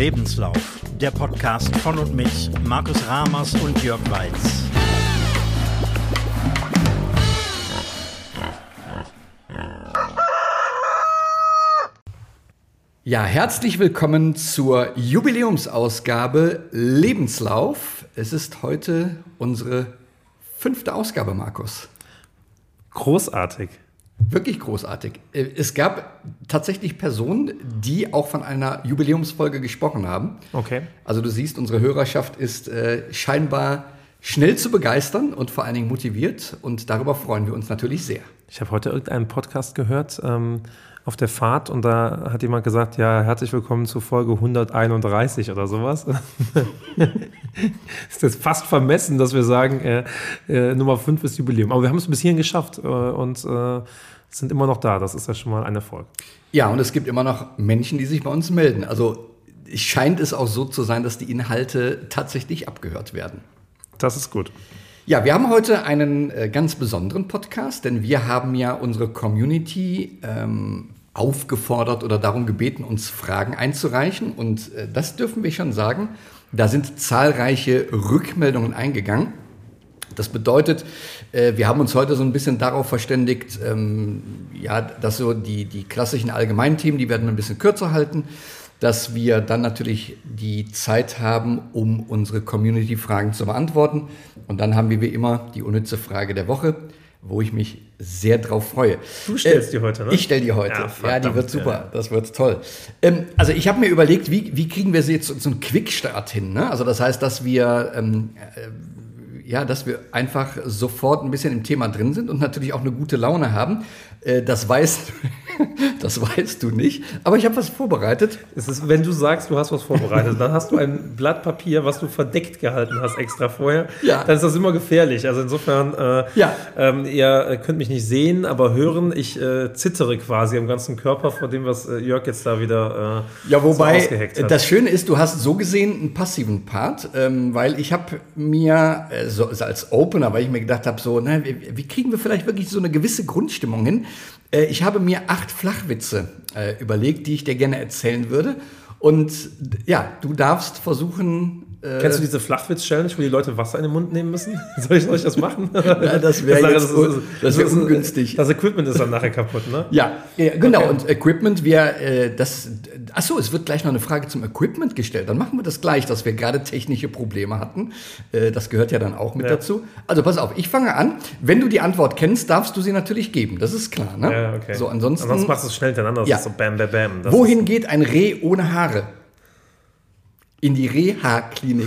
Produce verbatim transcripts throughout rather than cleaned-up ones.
Lebenslauf, der Podcast von und mit Markus Ramers und Jörg Weitz. Ja, herzlich willkommen zur Jubiläumsausgabe Lebenslauf. Es ist heute unsere fünfte Ausgabe, Markus. Großartig. Wirklich großartig. Es gab tatsächlich Personen, die auch von einer Jubiläumsfolge gesprochen haben. Okay. Also du siehst, unsere Hörerschaft ist äh, scheinbar schnell zu begeistern und vor allen Dingen motiviert. Und darüber freuen wir uns natürlich sehr. Ich habe heute irgendeinen Podcast gehört ähm, auf der Fahrt und da hat jemand gesagt, ja, herzlich willkommen zur Folge hunderteinunddreißig oder sowas. Ist das fast vermessen, dass wir sagen, äh, äh, Nummer fünf ist Jubiläum. Aber wir haben es bis hierhin geschafft äh, und äh, sind immer noch da. Das ist ja schon mal ein Erfolg. Ja, und es gibt immer noch Menschen, die sich bei uns melden. Also scheint es auch so zu sein, dass die Inhalte tatsächlich abgehört werden. Das ist gut. Ja, wir haben heute einen äh, ganz besonderen Podcast, denn wir haben ja unsere Community ähm, aufgefordert oder darum gebeten, uns Fragen einzureichen. Und äh, das dürfen wir schon sagen, da sind zahlreiche Rückmeldungen eingegangen. Das bedeutet, äh, wir haben uns heute so ein bisschen darauf verständigt, ähm, ja, dass so die, die klassischen Allgemeinthemen, die werden wir ein bisschen kürzer halten, dass wir dann natürlich die Zeit haben, um unsere Community-Fragen zu beantworten. Und dann haben wir wie immer die unnütze Frage der Woche, wo ich mich sehr drauf freue. Du stellst äh, die heute, ne? Ich stelle die heute. Ja, ja, die wird super. Ja. Das wird toll. Ähm, also ich habe mir überlegt, wie, wie kriegen wir sie jetzt so, so einen Quickstart hin? Ne? Also das heißt, dass wir... Ähm, äh, Ja, dass wir einfach sofort ein bisschen im Thema drin sind und natürlich auch eine gute Laune haben. Das weißt, das weißt du nicht, aber ich habe was vorbereitet. Es ist, wenn du sagst, du hast was vorbereitet, dann hast du ein Blatt Papier, was du verdeckt gehalten hast extra vorher. Ja. Dann ist das immer gefährlich. Also insofern, äh, ja. ähm, ihr könnt mich nicht sehen, aber hören. Ich äh, zittere quasi am ganzen Körper vor dem, was äh, Jörg jetzt da wieder äh, ja, wobei, so ausgeheckt hat. Das Schöne ist, du hast so gesehen einen passiven Part, ähm, weil ich habe mir äh, so also als Opener, weil ich mir gedacht habe, so, na, wie, wie kriegen wir vielleicht wirklich so eine gewisse Grundstimmung hin? Äh, ich habe mir acht Flachwitze äh, überlegt, die ich dir gerne erzählen würde. Und ja, du darfst versuchen... Äh, Kennst du diese Flachwitz-Challenge, wo die Leute Wasser in den Mund nehmen müssen? Soll ich, soll ich das machen? Ja, das wäre das, das, das wär ungünstig. Das Equipment ist dann nachher kaputt, ne? Ja, ja genau. Okay. Und Equipment, wir, äh, das, ach so, es wird gleich noch eine Frage zum Equipment gestellt. Dann machen wir das gleich, dass wir gerade technische Probleme hatten. Äh, das gehört ja dann auch mit ja. dazu. Also pass auf, ich fange an. Wenn du die Antwort kennst, darfst du sie natürlich geben. Das ist klar, ne? Ja, okay. So, ansonsten, ansonsten machst du es schnell hintereinander. Das ja. ist so bam, bam, bam. Das Wohin geht ein Reh ohne Haare? In die Reha-Klinik.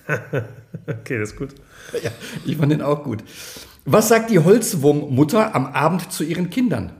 Okay, das ist gut. Ja, ich fand den auch gut. Was sagt die Holzwurmmutter am Abend zu ihren Kindern?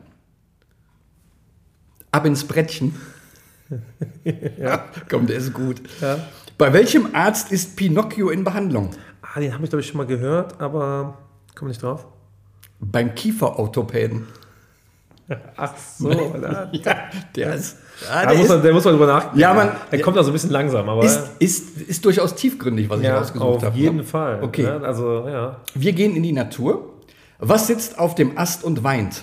Ab ins Brettchen. Ja. Komm, der ist gut. Ja. Bei welchem Arzt ist Pinocchio in Behandlung? Ah, den habe ich, glaube ich, schon mal gehört, aber komme nicht drauf. Beim Kieferorthopäden. Ach so. ja, der ist... Ja, der, muss man, der muss man drüber nachdenken. Ja, man, der kommt da so ein bisschen langsam, aber... Ist, ist, ist durchaus tiefgründig, was ja, ich rausgesucht habe. Auf jeden ne? Fall. Okay. Ja, also, ja. Wir gehen in die Natur. Was sitzt auf dem Ast und weint?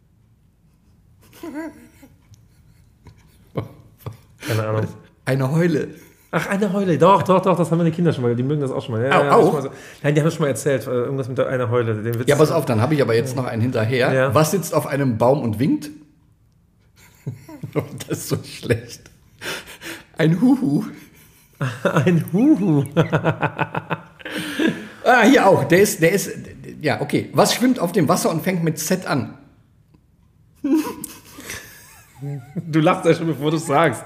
Keine Ahnung. Eine Heule. Ach, eine Heule. Doch, doch, doch, das haben meine Kinder schon mal. Die mögen das auch schon mal. Ja, Au, ja, auch? mal so. Nein, die haben das schon mal erzählt. Irgendwas mit einer Heule. Den Witz. Ja, pass auf, dann habe ich aber jetzt noch einen hinterher. Ja. Was sitzt auf einem Baum und winkt? Das ist so schlecht. Ein Huhu. Ein Huhu. Ah, hier auch. Der ist, der ist, ja, okay. Was schwimmt auf dem Wasser und fängt mit Z an? Du lachst ja schon, bevor du es sagst.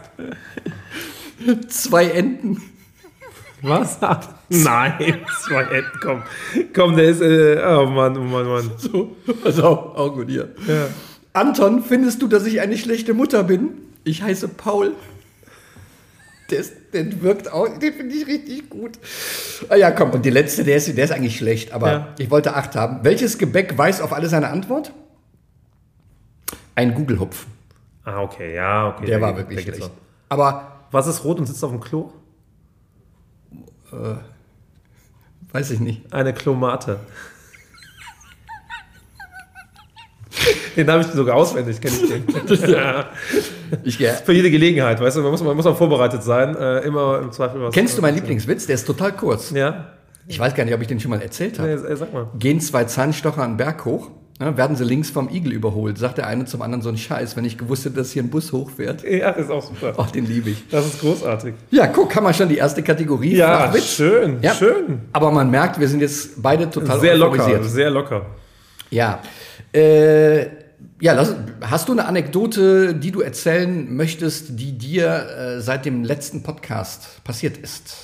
Zwei Enten. Was? Nein, zwei Enten, komm. Komm, der ist, äh, oh Mann, oh Mann, Mann. So, also auch, auch gut hier. Ja. Anton, findest du, dass ich eine schlechte Mutter bin? Ich heiße Paul. Der, ist, der wirkt auch, den finde ich richtig gut. Ah ja, komm, und die letzte, der ist, der ist eigentlich schlecht, aber ja. Ich wollte acht haben. Welches Gebäck weiß auf alle seine Antwort? Ein Gugelhupf. Ah, okay, ja, okay. Der, der war wirklich der schlecht. Aber was ist rot und sitzt auf dem Klo? Äh, weiß ich nicht. Eine Klomate. Den habe ich sogar auswendig, kenne ich den. Ja. Ich, ja. Für jede Gelegenheit, weißt du, man muss, man muss auch vorbereitet sein. Äh, immer im Zweifel was. Kennst du meinen Lieblingswitz? Der ist total kurz. Ja. Ich weiß gar nicht, ob ich den schon mal erzählt habe. Nee, sag mal. Gehen zwei Zahnstocher einen Berg hoch, ja, werden sie links vom Igel überholt. Sagt der eine zum anderen so einen Scheiß, wenn ich gewusst hätte, dass hier ein Bus hochfährt. Ja, ist auch super. Ach, den liebe ich. Das ist großartig. Ja, guck, haben wir schon die erste Kategorie. Ja, Flachwitz. schön, Ja. schön. Aber man merkt, wir sind jetzt beide total Sehr euphorisiert. locker, sehr locker. Ja, äh, ja, lass, hast du eine Anekdote, die du erzählen möchtest, die dir äh, seit dem letzten Podcast passiert ist?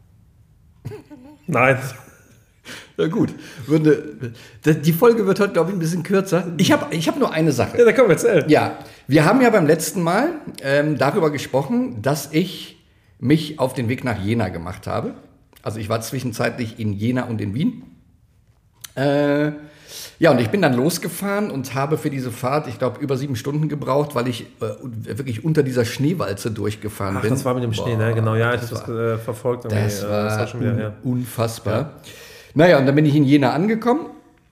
Nein. Na gut, würde, die Folge wird heute, glaube ich, ein bisschen kürzer. Ich habe ich hab nur eine Sache. Ja, da komm, erzähl. Ja, wir haben ja beim letzten Mal ähm, darüber gesprochen, dass ich mich auf den Weg nach Jena gemacht habe. Also ich war zwischenzeitlich in Jena und in Wien. Äh, ja, und ich bin dann losgefahren und habe für diese Fahrt, ich glaube, über sieben Stunden gebraucht, weil ich äh, wirklich unter dieser Schneewalze durchgefahren Ach, bin. das war mit dem Schnee, Boah, ne? Genau, ja, ich das habe das war- äh, verfolgt. Das irgendwie, war, äh, das war schon wieder, un- ja. unfassbar. Ja. Naja, und dann bin ich in Jena angekommen.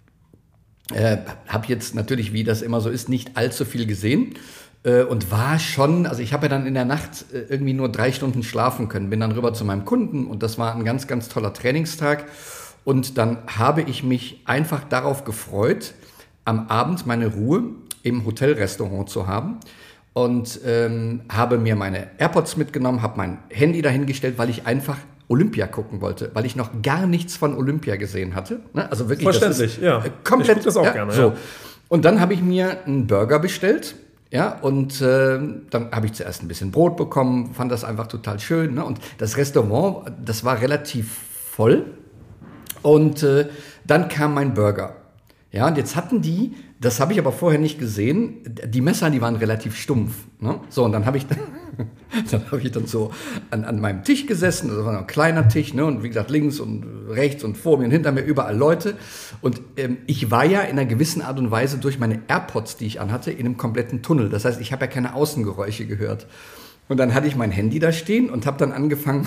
Äh, habe jetzt natürlich, wie das immer so ist, nicht allzu viel gesehen. Äh, und war schon, also ich habe ja dann in der Nacht äh, irgendwie nur drei Stunden schlafen können. Bin dann rüber zu meinem Kunden und das war ein ganz, ganz toller Trainingstag. Und dann habe ich mich einfach darauf gefreut, am Abend meine Ruhe im Hotelrestaurant zu haben. Und ähm, habe mir meine AirPods mitgenommen, habe mein Handy dahingestellt, weil ich einfach Olympia gucken wollte, weil ich noch gar nichts von Olympia gesehen hatte. Ne? Also wirklich, Verständlich, das ist, ja. äh, komplett. Ich guck das auch ja, gerne, so. ja. Und dann habe ich mir einen Burger bestellt. Ja, und äh, dann habe ich zuerst ein bisschen Brot bekommen, fand das einfach total schön. Ne? Und das Restaurant, das war relativ voll. Und äh, dann kam mein Burger. Ja, und jetzt hatten die, das habe ich aber vorher nicht gesehen, die Messer, die waren relativ stumpf. Ne? So, und dann habe ich, dann habe ich dann so an, an meinem Tisch gesessen, das war ein kleiner Tisch, ne? Und wie gesagt, links und rechts und vor mir und hinter mir überall Leute. Und ähm, ich war ja in einer gewissen Art und Weise durch meine AirPods, die ich anhatte, in einem kompletten Tunnel. Das heißt, ich habe ja keine Außengeräusche gehört. Und dann hatte ich mein Handy da stehen und habe dann angefangen,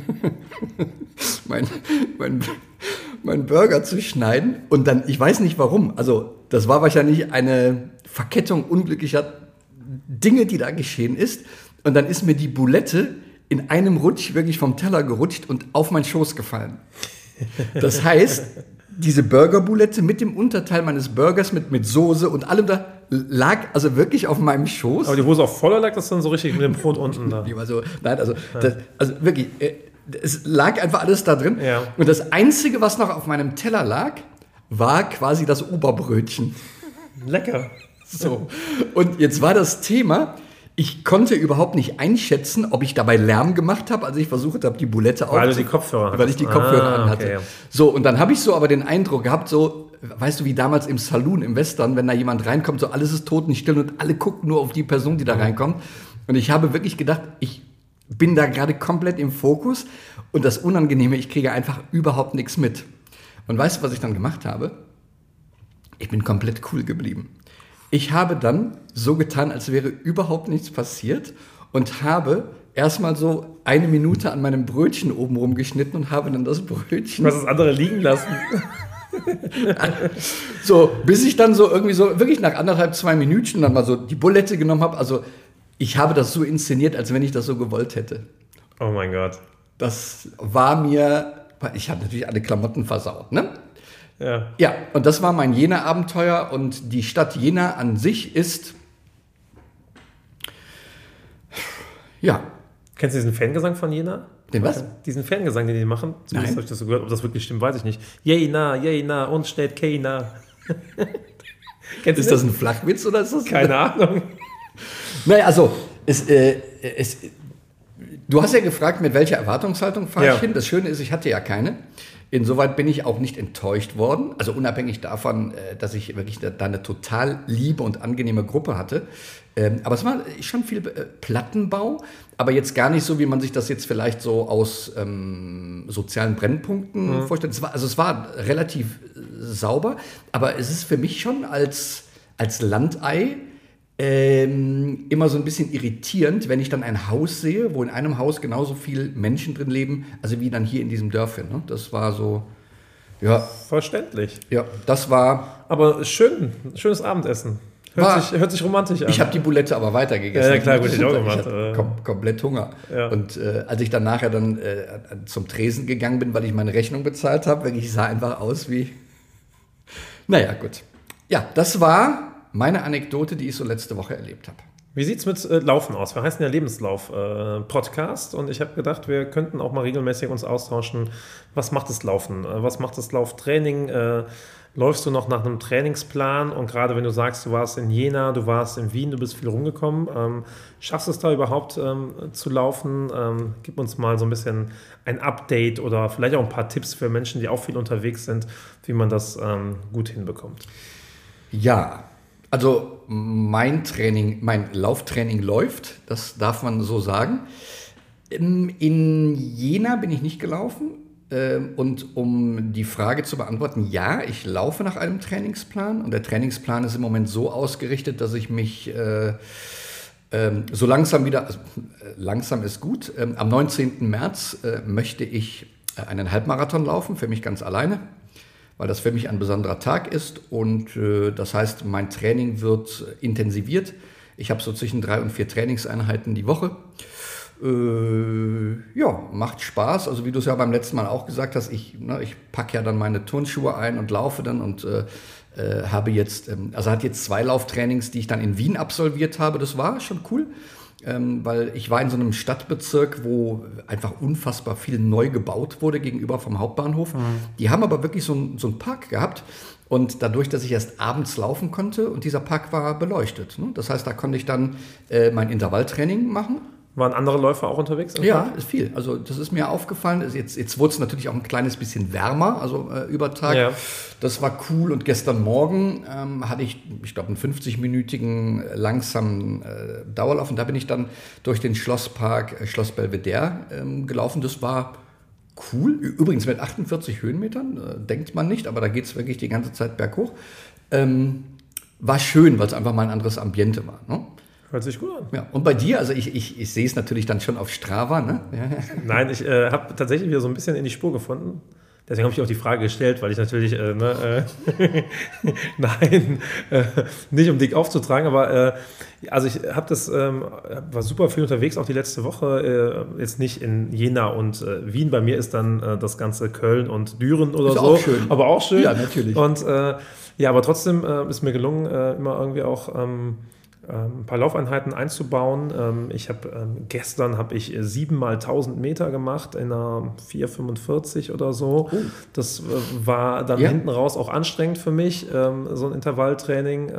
mein, mein, mein Burger zu schneiden. Und dann, ich weiß nicht warum, also das war wahrscheinlich eine Verkettung unglücklicher Dinge, die da geschehen ist. Und dann ist mir die Boulette in einem Rutsch wirklich vom Teller gerutscht und auf meinen Schoß gefallen. Das heißt, diese Burgerboulette mit dem Unterteil meines Burgers, mit, mit Soße und allem da, lag also wirklich auf meinem Schoß. Aber die Hose auch voller lag das dann so richtig mit dem Brot unten da? Die war so, nein, also, das, also wirklich, äh, es lag einfach alles da drin. Ja. Und das Einzige, was noch auf meinem Teller lag, war quasi das Oberbrötchen. Lecker. So. Und jetzt war das Thema, ich konnte überhaupt nicht einschätzen, ob ich dabei Lärm gemacht habe, als ich versucht habe, die Boulette Weil aufzu- du die Kopfhörer hattest. Weil ich die Kopfhörer Ah, anhatte. okay, ja. So, und dann habe ich so aber den Eindruck gehabt, so, weißt du, wie damals im Saloon, im Western, wenn da jemand reinkommt, so alles ist totenstill und alle gucken nur auf die Person, die da reinkommt. Und ich habe wirklich gedacht, ich bin da gerade komplett im Fokus und das Unangenehme, ich kriege einfach überhaupt nichts mit. Und weißt du, was ich dann gemacht habe? Ich bin komplett cool geblieben. Ich habe dann so getan, als wäre überhaupt nichts passiert und habe erstmal so eine Minute an meinem Brötchen oben rumgeschnitten und habe dann das Brötchen Was das andere liegen lassen. so, bis ich dann so irgendwie so, wirklich nach anderthalb, zwei Minuten dann mal so die Bulette genommen habe. Also ich habe das so inszeniert, als wenn ich das so gewollt hätte. Oh mein Gott. Das war mir, ich habe natürlich alle Klamotten versaut, ne? Ja. Ja, und das war mein Jena-Abenteuer und die Stadt Jena an sich ist, ja. Kennst du diesen Fangesang von Jena? Den was? Diesen Fangesang, den die machen? Zumindest Nein. habe ich das so gehört. Ob das wirklich stimmt, weiß ich nicht. Jena, Jena, uns steht keiner. Kennst Ist du das ein Flachwitz oder ist das? Keine Ahnung. Naja, also, es, äh, es, du hast ja gefragt, mit welcher Erwartungshaltung fahre Ja. ich hin. Das Schöne ist, ich hatte ja keine. Insoweit bin ich auch nicht enttäuscht worden. Also unabhängig davon, äh, dass ich wirklich da da eine total liebe und angenehme Gruppe hatte. Ähm, aber es war schon viel äh, Plattenbau, aber jetzt gar nicht so, wie man sich das jetzt vielleicht so aus ähm, sozialen Brennpunkten Mhm. vorstellt. Es war, also es war relativ äh, sauber, aber es ist für mich schon als, als Landei ähm, immer so ein bisschen irritierend, wenn ich dann ein Haus sehe, wo in einem Haus genauso viele Menschen drin leben, also wie dann hier in diesem Dörfchen. Ne? Das war so, ja, Verständlich. ja, das war, Aber schön, schönes Abendessen. Hört, War, sich, hört sich romantisch an. Ich habe die Bulette aber weiter gegessen. Ja, klar, gut, ich auch gemacht. Ich hatte kom- komplett Hunger. Ja. Und äh, als ich dann nachher dann äh, zum Tresen gegangen bin, weil ich meine Rechnung bezahlt habe, ich sah einfach aus wie... Naja, gut. Ja, das war meine Anekdote, die ich so letzte Woche erlebt habe. Wie sieht es mit äh, Laufen aus? Wir heißen ja Lebenslauf-Podcast äh, und ich habe gedacht, wir könnten auch mal regelmäßig uns austauschen. Was macht das Laufen? Äh, was macht das Lauftraining? Äh, läufst du noch nach einem Trainingsplan? Und gerade wenn du sagst, du warst in Jena, du warst in Wien, du bist viel rumgekommen, ähm, schaffst du es da überhaupt ähm, zu laufen? Ähm, gib uns mal so ein bisschen ein Update oder vielleicht auch ein paar Tipps für Menschen, die auch viel unterwegs sind, wie man das ähm, gut hinbekommt. Ja, also mein Training, mein Lauftraining läuft, das darf man so sagen. In Jena bin ich nicht gelaufen. Und um die Frage zu beantworten, ja, ich laufe nach einem Trainingsplan. Und der Trainingsplan ist im Moment so ausgerichtet, dass ich mich äh, äh, so langsam wieder, also, äh, langsam ist gut, äh, am neunzehnten März äh, möchte ich einen Halbmarathon laufen, für mich ganz alleine, weil das für mich ein besonderer Tag ist und äh, das heißt, mein Training wird intensiviert. Ich habe so zwischen drei und vier Trainingseinheiten die Woche. Äh, ja, macht Spaß. Also wie du es ja beim letzten Mal auch gesagt hast, ich, ne, ich packe ja dann meine Turnschuhe ein und laufe dann und äh, äh, habe jetzt, ähm, also hat jetzt zwei Lauftrainings, die ich dann in Wien absolviert habe. Das war schon cool. Ähm, weil ich war in so einem Stadtbezirk, wo einfach unfassbar viel neu gebaut wurde gegenüber vom Hauptbahnhof. Mhm. Die haben aber wirklich so, ein, so einen Park gehabt und dadurch, dass ich erst abends laufen konnte und dieser Park war beleuchtet. Ne? Das heißt, da konnte ich dann äh, mein Intervalltraining machen. Waren andere Läufer auch unterwegs? Ja, ist viel. Also das ist mir aufgefallen. Jetzt, jetzt wurde es natürlich auch ein kleines bisschen wärmer, also äh, über Tag. Ja. Das war cool. Und gestern Morgen ähm, hatte ich, ich glaube, einen fünfzig-minütigen langsamen äh, Dauerlauf. Und da bin ich dann durch den Schlosspark äh, Schloss Belvedere ähm, gelaufen. Das war cool. Übrigens mit achtundvierzig Höhenmetern, äh, denkt man nicht, aber da geht es wirklich die ganze Zeit berghoch. Ähm, war schön, weil es einfach mal ein anderes Ambiente war, ne? Hört sich gut an. Ja, und bei dir, also ich, ich, ich sehe es natürlich dann schon auf Strava, ne? Ja. Nein, ich äh, habe tatsächlich wieder so ein bisschen in die Spur gefunden. Deswegen habe ich auch die Frage gestellt, weil ich natürlich, äh, ne, äh, nein, äh, nicht um dick aufzutragen, aber äh, also ich habe das, ähm, war super viel unterwegs, auch die letzte Woche, äh, jetzt nicht in Jena und äh, Wien, bei mir ist dann äh, das ganze Köln und Düren oder ist so. Auch schön. Aber auch schön. Ja, natürlich. Und äh, ja, aber trotzdem äh, ist mir gelungen, äh, immer irgendwie auch ähm, ein paar Laufeinheiten einzubauen. Ich habe gestern habe ich sieben mal tausend Meter gemacht in einer vier fünfundvierzig oder so. Oh. Das war dann ja. hinten raus auch anstrengend für mich, so ein Intervalltraining,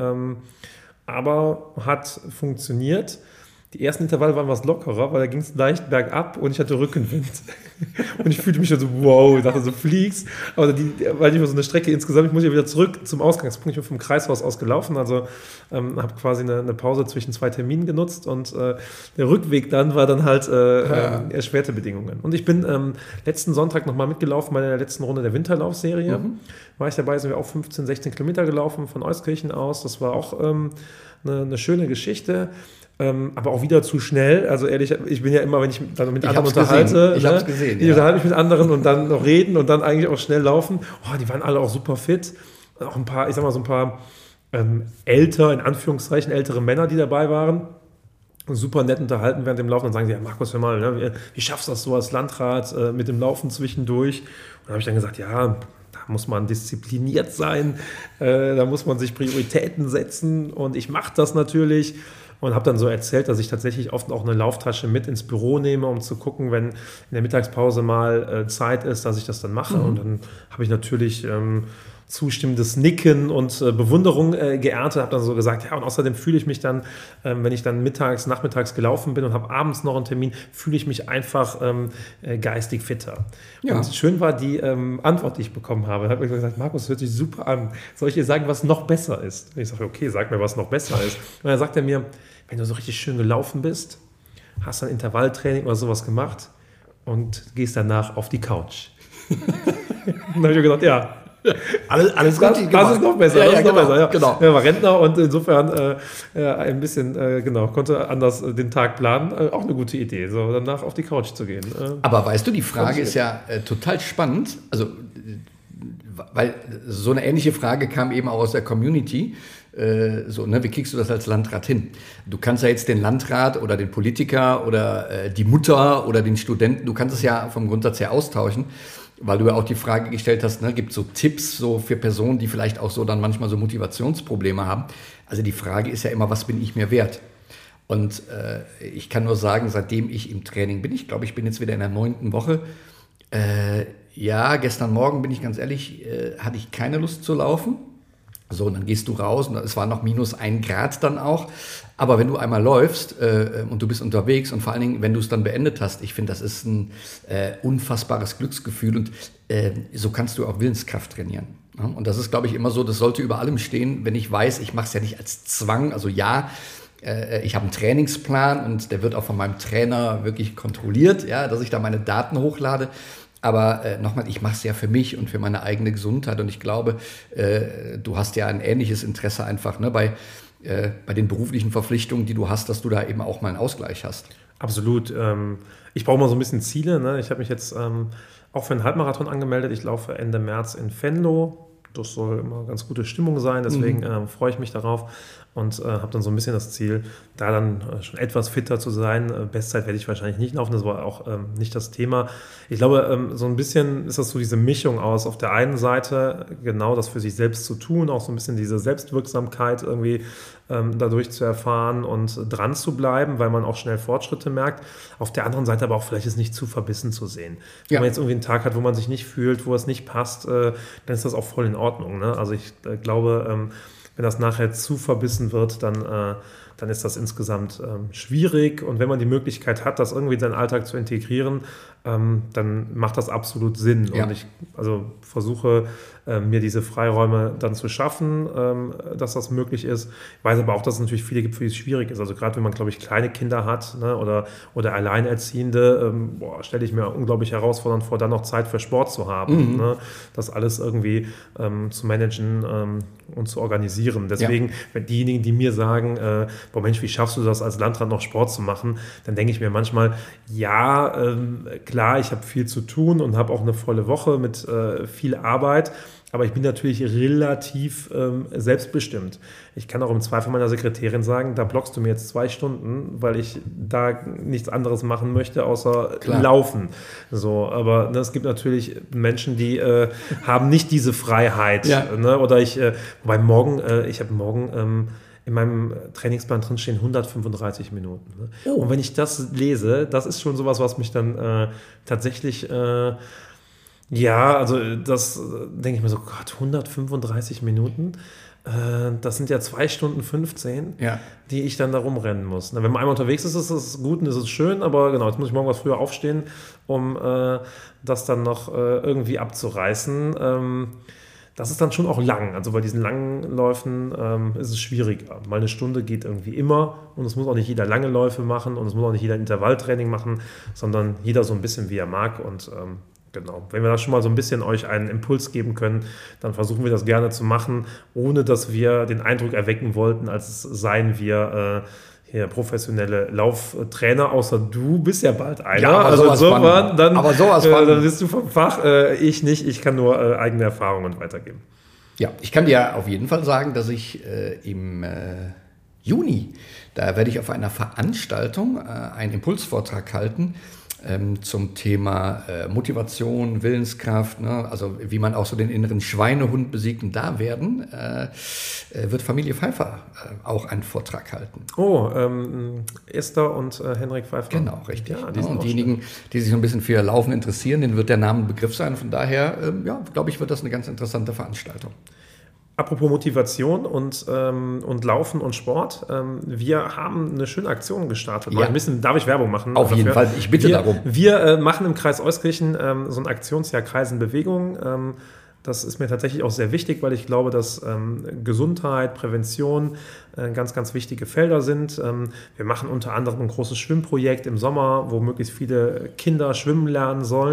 aber hat funktioniert. Die ersten Intervalle waren was lockerer, weil da ging es leicht bergab und ich hatte Rückenwind. Und ich fühlte mich schon so, wow, ich dachte so, fliegst. Aber die, weil ich mir so eine Strecke insgesamt, ich muss ja wieder zurück zum Ausgangspunkt. Ich bin vom Kreishaus aus gelaufen, also ähm, habe quasi eine, eine Pause zwischen zwei Terminen genutzt und äh, der Rückweg dann war dann halt äh, ja. äh, erschwerte Bedingungen. Und ich bin ähm, letzten Sonntag nochmal mitgelaufen bei der letzten Runde der Winterlaufserie. Mhm. War ich dabei, sind wir auch fünfzehn, sechzehn Kilometer gelaufen von Euskirchen aus. Das war auch ähm, eine, eine schöne Geschichte. Ähm, aber auch wieder zu schnell. Also ehrlich, ich bin ja immer, wenn ich dann mit ich anderen unterhalte, gesehen. Ich ne, hab's gesehen, ich ja. unterhalte mich mit anderen und dann noch reden und dann eigentlich auch schnell laufen. Oh, die waren alle auch super fit. Auch ein paar, ich sag mal so ein paar ähm, älter, in Anführungszeichen ältere Männer, die dabei waren. Und super nett unterhalten während dem Laufen. Dann sagen sie, ja Markus, hör mal, ne, wie, wie schaffst du das so als Landrat äh, mit dem Laufen zwischendurch? Und dann habe ich dann gesagt, ja, da muss man diszipliniert sein, äh, da muss man sich Prioritäten setzen und ich mache das natürlich. Und habe dann so erzählt, dass ich tatsächlich oft auch eine Lauftasche mit ins Büro nehme, um zu gucken, wenn in der Mittagspause mal äh, Zeit ist, dass ich das dann mache. Mhm. Und dann habe ich natürlich ähm, zustimmendes Nicken und äh, Bewunderung äh, geerntet. Habe dann so gesagt, ja, und außerdem fühle ich mich dann, ähm, wenn ich dann mittags, nachmittags gelaufen bin und habe abends noch einen Termin, fühle ich mich einfach ähm, äh, geistig fitter. Ja. Und schön war die ähm, Antwort, die ich bekommen habe. Da habe ich gesagt, Markus, das hört sich super an. Soll ich dir sagen, was noch besser ist? Und ich sage, okay, sag mir, was noch besser ist. Und dann sagt er mir, wenn du so richtig schön gelaufen bist, hast ein Intervalltraining oder sowas gemacht und gehst danach auf die Couch. Dann habe ich mir gedacht, ja, alles, alles gut, das, das ist noch besser. Ja, das ja, ist noch genau, besser ja. Genau. Er war Rentner und insofern äh, ein bisschen, äh, genau, konnte anders äh, den Tag planen. Äh, auch eine gute Idee, so danach auf die Couch zu gehen. Äh, Aber weißt du, die Frage ist ja äh, total spannend. Also, weil so eine ähnliche Frage kam eben auch aus der Community. äh, so, ne, wie kriegst du das als Landrat hin? Du kannst ja jetzt den Landrat oder den Politiker oder äh, die Mutter oder den Studenten, du kannst es ja vom Grundsatz her austauschen, weil du ja auch die Frage gestellt hast, ne, gibt es so Tipps so für Personen, die vielleicht auch so dann manchmal so Motivationsprobleme haben. Also die Frage ist ja immer, was bin ich mir wert? Und äh, ich kann nur sagen, seitdem ich im Training bin, ich glaube, ich bin jetzt wieder in der neunten Woche, äh, ja, gestern Morgen, bin ich ganz ehrlich, äh, hatte ich keine Lust zu laufen. So, und dann gehst du raus und es war noch minus ein Grad dann auch. Aber wenn du einmal läufst äh, und du bist unterwegs und vor allen Dingen, wenn du es dann beendet hast, ich finde, das ist ein äh, unfassbares Glücksgefühl und äh, so kannst du auch Willenskraft trainieren. Ja? Und das ist, glaube ich, immer so, das sollte über allem stehen, wenn ich weiß, ich mache es ja nicht als Zwang, also ja, äh, ich habe einen Trainingsplan und der wird auch von meinem Trainer wirklich kontrolliert, ja, dass ich da meine Daten hochlade. Aber äh, nochmal, ich mache es ja für mich und für meine eigene Gesundheit. Und ich glaube, äh, du hast ja ein ähnliches Interesse einfach, ne, bei, äh, bei den beruflichen Verpflichtungen, die du hast, dass du da eben auch mal einen Ausgleich hast. Absolut. Ähm, ich brauche mal so ein bisschen Ziele. Ne? Ich habe mich jetzt ähm, auch für einen Halbmarathon angemeldet. Ich laufe Ende März in Venlo. Das soll immer ganz gute Stimmung sein. Deswegen mhm. äh, freue ich mich darauf. Und äh, habe dann so ein bisschen das Ziel, da dann äh, schon etwas fitter zu sein. Äh, Bestzeit werde ich wahrscheinlich nicht laufen, das war auch ähm, nicht das Thema. Ich glaube, ähm, so ein bisschen ist das so diese Mischung aus, auf der einen Seite genau das für sich selbst zu tun, auch so ein bisschen diese Selbstwirksamkeit irgendwie ähm, dadurch zu erfahren und dran zu bleiben, weil man auch schnell Fortschritte merkt. Auf der anderen Seite aber auch vielleicht es nicht zu verbissen zu sehen. Wenn ja. man jetzt irgendwie einen Tag hat, wo man sich nicht fühlt, wo es nicht passt, äh, dann ist das auch voll in Ordnung. Ne? Also ich äh, glaube, ähm, wenn das nachher zu verbissen wird, dann, äh, dann ist das insgesamt ähm, schwierig. Und wenn man die Möglichkeit hat, das irgendwie in seinen Alltag zu integrieren, ähm, dann macht das absolut Sinn. Ja. Und ich also versuche, äh, mir diese Freiräume dann zu schaffen, ähm, dass das möglich ist. Ich weiß aber auch, dass es natürlich viele gibt, für die es schwierig ist. Also gerade wenn man, glaube ich, kleine Kinder hat, ne, oder, oder Alleinerziehende, ähm, boah, stelle ich mir unglaublich herausfordernd vor, dann noch Zeit für Sport zu haben. Mhm. Ne, das alles irgendwie ähm, zu managen ähm, und zu organisieren. Deswegen, ja. wenn diejenigen, die mir sagen, äh, boah Mensch, wie schaffst du das als Landrat noch Sport zu machen, dann denke ich mir manchmal, ja, ähm, klar, ich habe viel zu tun und habe auch eine volle Woche mit äh, viel Arbeit, aber ich bin natürlich relativ ähm, selbstbestimmt. Ich kann auch im Zweifel meiner Sekretärin sagen, da blockst du mir jetzt zwei Stunden, weil ich da nichts anderes machen möchte, außer Klar. laufen. So, aber ne, es gibt natürlich Menschen, die äh, haben nicht diese Freiheit. Ja. Ne? Oder ich, äh, wobei morgen, äh, ich habe morgen ähm, in meinem Trainingsplan drin stehen hundertfünfunddreißig Minuten. Ne? Oh. Und wenn ich das lese, das ist schon sowas, was mich dann äh, tatsächlich... Äh, Ja, also das denke ich mir so, Gott, hundertfünfunddreißig Minuten, äh, das sind ja zwei Stunden fünfzehn, ja. die ich dann da rumrennen muss. Na, wenn man einmal unterwegs ist, ist es gut und ist es schön, aber genau, jetzt muss ich morgen was früher aufstehen, um äh, das dann noch äh, irgendwie abzureißen. Ähm, das ist dann schon auch lang, also bei diesen langen Läufen ähm, ist es schwieriger. Mal eine Stunde geht irgendwie immer und es muss auch nicht jeder lange Läufe machen und es muss auch nicht jeder Intervalltraining machen, sondern jeder so ein bisschen, wie er mag und ähm, genau, wenn wir da schon mal so ein bisschen euch einen Impuls geben können, dann versuchen wir das gerne zu machen, ohne dass wir den Eindruck erwecken wollten, als seien wir äh, hier professionelle Lauftrainer, außer du bist ja bald einer. Ja, also insofern, dann, aber sowas äh, dann bist du vom Fach, äh, ich nicht, ich kann nur äh, eigene Erfahrungen weitergeben. Ja, ich kann dir auf jeden Fall sagen, dass ich äh, im äh, Juni, da werde ich auf einer Veranstaltung äh, einen Impulsvortrag halten, zum Thema äh, Motivation, Willenskraft, ne? Also wie man auch so den inneren Schweinehund besiegt. Und da werden, äh, wird Familie Pfeiffer äh, auch einen Vortrag halten. Oh, ähm, Esther und äh, Henrik Pfeiffer. Genau, richtig. Ja, die ja, und diejenigen, die sich so ein bisschen für Laufen interessieren, denen wird der Name ein Begriff sein. Von daher, ähm, ja, glaube ich, wird das eine ganz interessante Veranstaltung. Apropos Motivation und, ähm, und Laufen und Sport. Ähm, wir haben eine schöne Aktion gestartet. Ja. Ein bisschen, darf ich Werbung machen? Auf jeden dafür? Fall, ich bitte wir, darum. Wir äh, machen im Kreis Euskirchen ähm, so ein Aktionsjahr Kreisen Bewegung. Ähm, das ist mir tatsächlich auch sehr wichtig, weil ich glaube, dass ähm, Gesundheit, Prävention äh, ganz, ganz wichtige Felder sind. Ähm, wir machen unter anderem ein großes Schwimmprojekt im Sommer, wo möglichst viele Kinder schwimmen lernen sollen.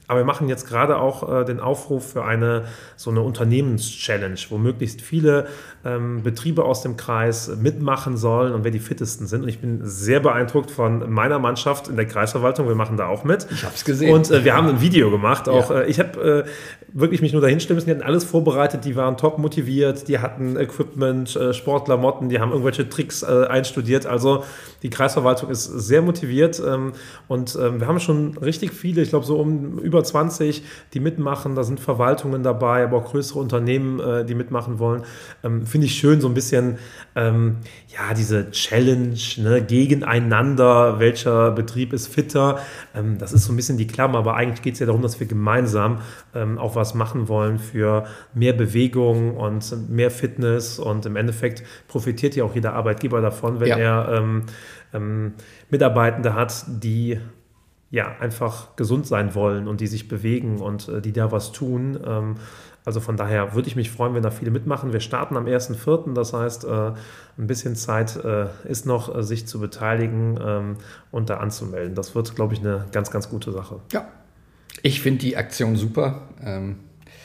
Aber wir machen jetzt gerade auch äh, den Aufruf für eine so eine Unternehmenschallenge, wo möglichst viele ähm, Betriebe aus dem Kreis mitmachen sollen und wer die fittesten sind. Und ich bin sehr beeindruckt von meiner Mannschaft in der Kreisverwaltung. Wir machen da auch mit. Ich habe es gesehen. Und äh, wir haben ein Video gemacht. Auch Ja. äh, ich habe äh, wirklich mich nur dahin stellen müssen. Die hatten alles vorbereitet. Die waren top motiviert. Die hatten Equipment, äh, Sportklamotten. Die haben irgendwelche Tricks äh, einstudiert. Also die Kreisverwaltung ist sehr motiviert. Ähm, und ähm, wir haben schon richtig viele, ich glaube so um über zwanzig, die mitmachen. Da sind Verwaltungen dabei, aber auch größere Unternehmen, äh, die mitmachen wollen. Ähm, Finde ich schön, so ein bisschen ähm, ja, diese Challenge, ne, gegeneinander, welcher Betrieb ist fitter. Ähm, das ist so ein bisschen die Klammer, aber eigentlich geht es ja darum, dass wir gemeinsam ähm, auch was machen wollen für mehr Bewegung und mehr Fitness. Und im Endeffekt profitiert ja auch jeder Arbeitgeber davon, wenn Ja. er ähm, ähm, Mitarbeitende hat, die ja einfach gesund sein wollen und die sich bewegen und äh, die da was tun. Ähm, also von daher würde ich mich freuen, wenn da viele mitmachen. Wir starten am ersten vierten, das heißt, äh, ein bisschen Zeit äh, ist noch, äh, sich zu beteiligen ähm, und da anzumelden. Das wird, glaube ich, eine ganz, ganz gute Sache. Ja, ich finde die Aktion super. Ähm,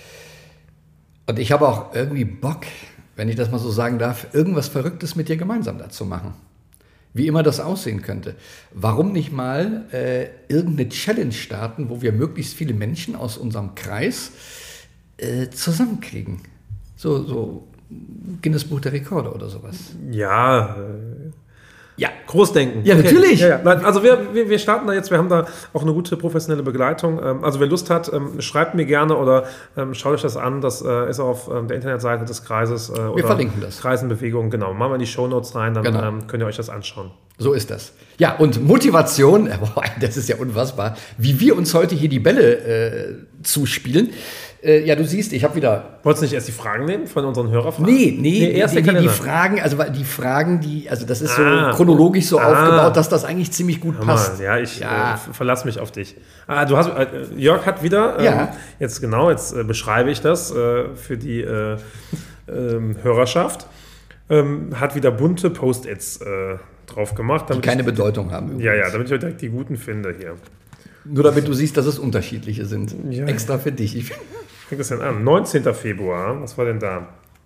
und ich habe auch irgendwie Bock, wenn ich das mal so sagen darf, irgendwas Verrücktes mit dir gemeinsam da zu machen. Wie immer das aussehen könnte. Warum nicht mal äh, irgendeine Challenge starten, wo wir möglichst viele Menschen aus unserem Kreis äh, zusammenkriegen? So, so Guinness Buch der Rekorde oder sowas. Ja, äh, Ja, Großdenken. Ja, natürlich. Ja, ja. Nein, also wir, wir, wir starten da jetzt, wir haben da auch eine gute professionelle Begleitung. Ähm, Also wer Lust hat, ähm, schreibt mir gerne oder ähm, schaut euch das an. Das äh, ist auf ähm, der Internetseite des Kreises. Äh, wir oder verlinken das. Kreisenbewegung, genau. Machen wir in die Shownotes rein, dann Genau. ähm, könnt ihr euch das anschauen. So ist das. Ja, und Motivation, boah, das ist ja unfassbar, wie wir uns heute hier die Bälle äh, zuspielen. Äh, ja, du siehst, ich habe wieder... Wolltest du nicht erst die Fragen nehmen von unseren Hörerfragen? Nee, nee, nee erst die, der die, die Kalender. Fragen, also die Fragen, die, also das ist so Ah. chronologisch so Ah. aufgebaut, dass das eigentlich ziemlich gut Hör mal, passt. ja, ich Ja. Äh, verlasse mich auf dich. Ah, du hast, äh, Jörg hat wieder, ähm, Ja. jetzt genau, jetzt äh, beschreibe ich das äh, für die äh, ähm, Hörerschaft, ähm, hat wieder bunte Post-its äh, drauf gemacht. Die Damit keine ich, Bedeutung haben. ja, ja, damit ich direkt die guten finde hier. Nur damit du siehst, dass es unterschiedliche sind. Ja. Extra für dich. Ich, Fängt das denn an? neunzehnten Februar, was war denn da?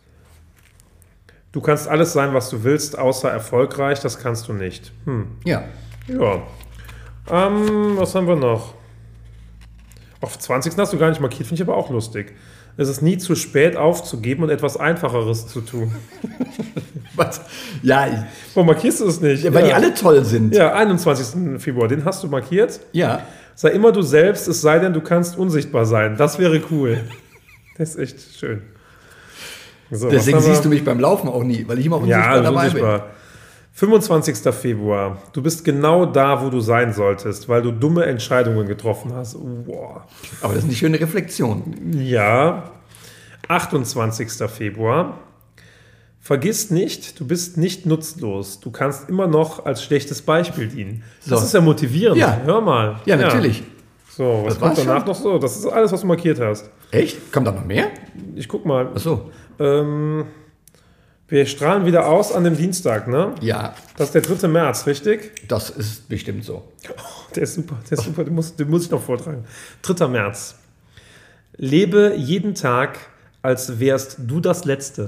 Du kannst alles sein, was du willst, außer erfolgreich, das kannst du nicht. Hm. ja. Ja. Ähm, was haben wir noch? Auf zwanzigsten hast du gar nicht markiert, finde ich aber auch lustig. Es ist nie zu spät aufzugeben und etwas Einfacheres zu tun. Was? Ja, ich, Warum markierst du es nicht? weil ja. die alle toll sind. Ja, einundzwanzigsten Februar, den hast du markiert. Ja. Sei immer du selbst, es sei denn, du kannst unsichtbar sein. Das wäre cool. Das ist echt schön. So, Deswegen was haben wir? siehst du mich beim Laufen auch nie, weil ich immer unsichtbar Ja, dabei unsichtbar. fünfundzwanzigsten Februar. Du bist genau da, wo du sein solltest, weil du dumme Entscheidungen getroffen hast. Wow. bin. Aber das ist eine schöne Reflexion. Ja. achtundzwanzigsten Februar. Vergiss nicht, du bist nicht nutzlos. Du kannst immer noch als schlechtes Beispiel dienen. Das So. ist ja motivierend. Ja. Hör mal. Ja, natürlich. So, was Das kommt war's danach schon? noch so? Das ist alles, was du markiert hast. Echt? Kommt da noch mehr? Ich guck mal. Ach so. Ähm, wir strahlen wieder aus an dem Dienstag, ne? Ja, Das ist der dritte März, richtig? das ist bestimmt so. Der ist super, der ist super, den muss, den muss ich noch vortragen. dritter März. Lebe jeden Tag, als wärst du das Letzte.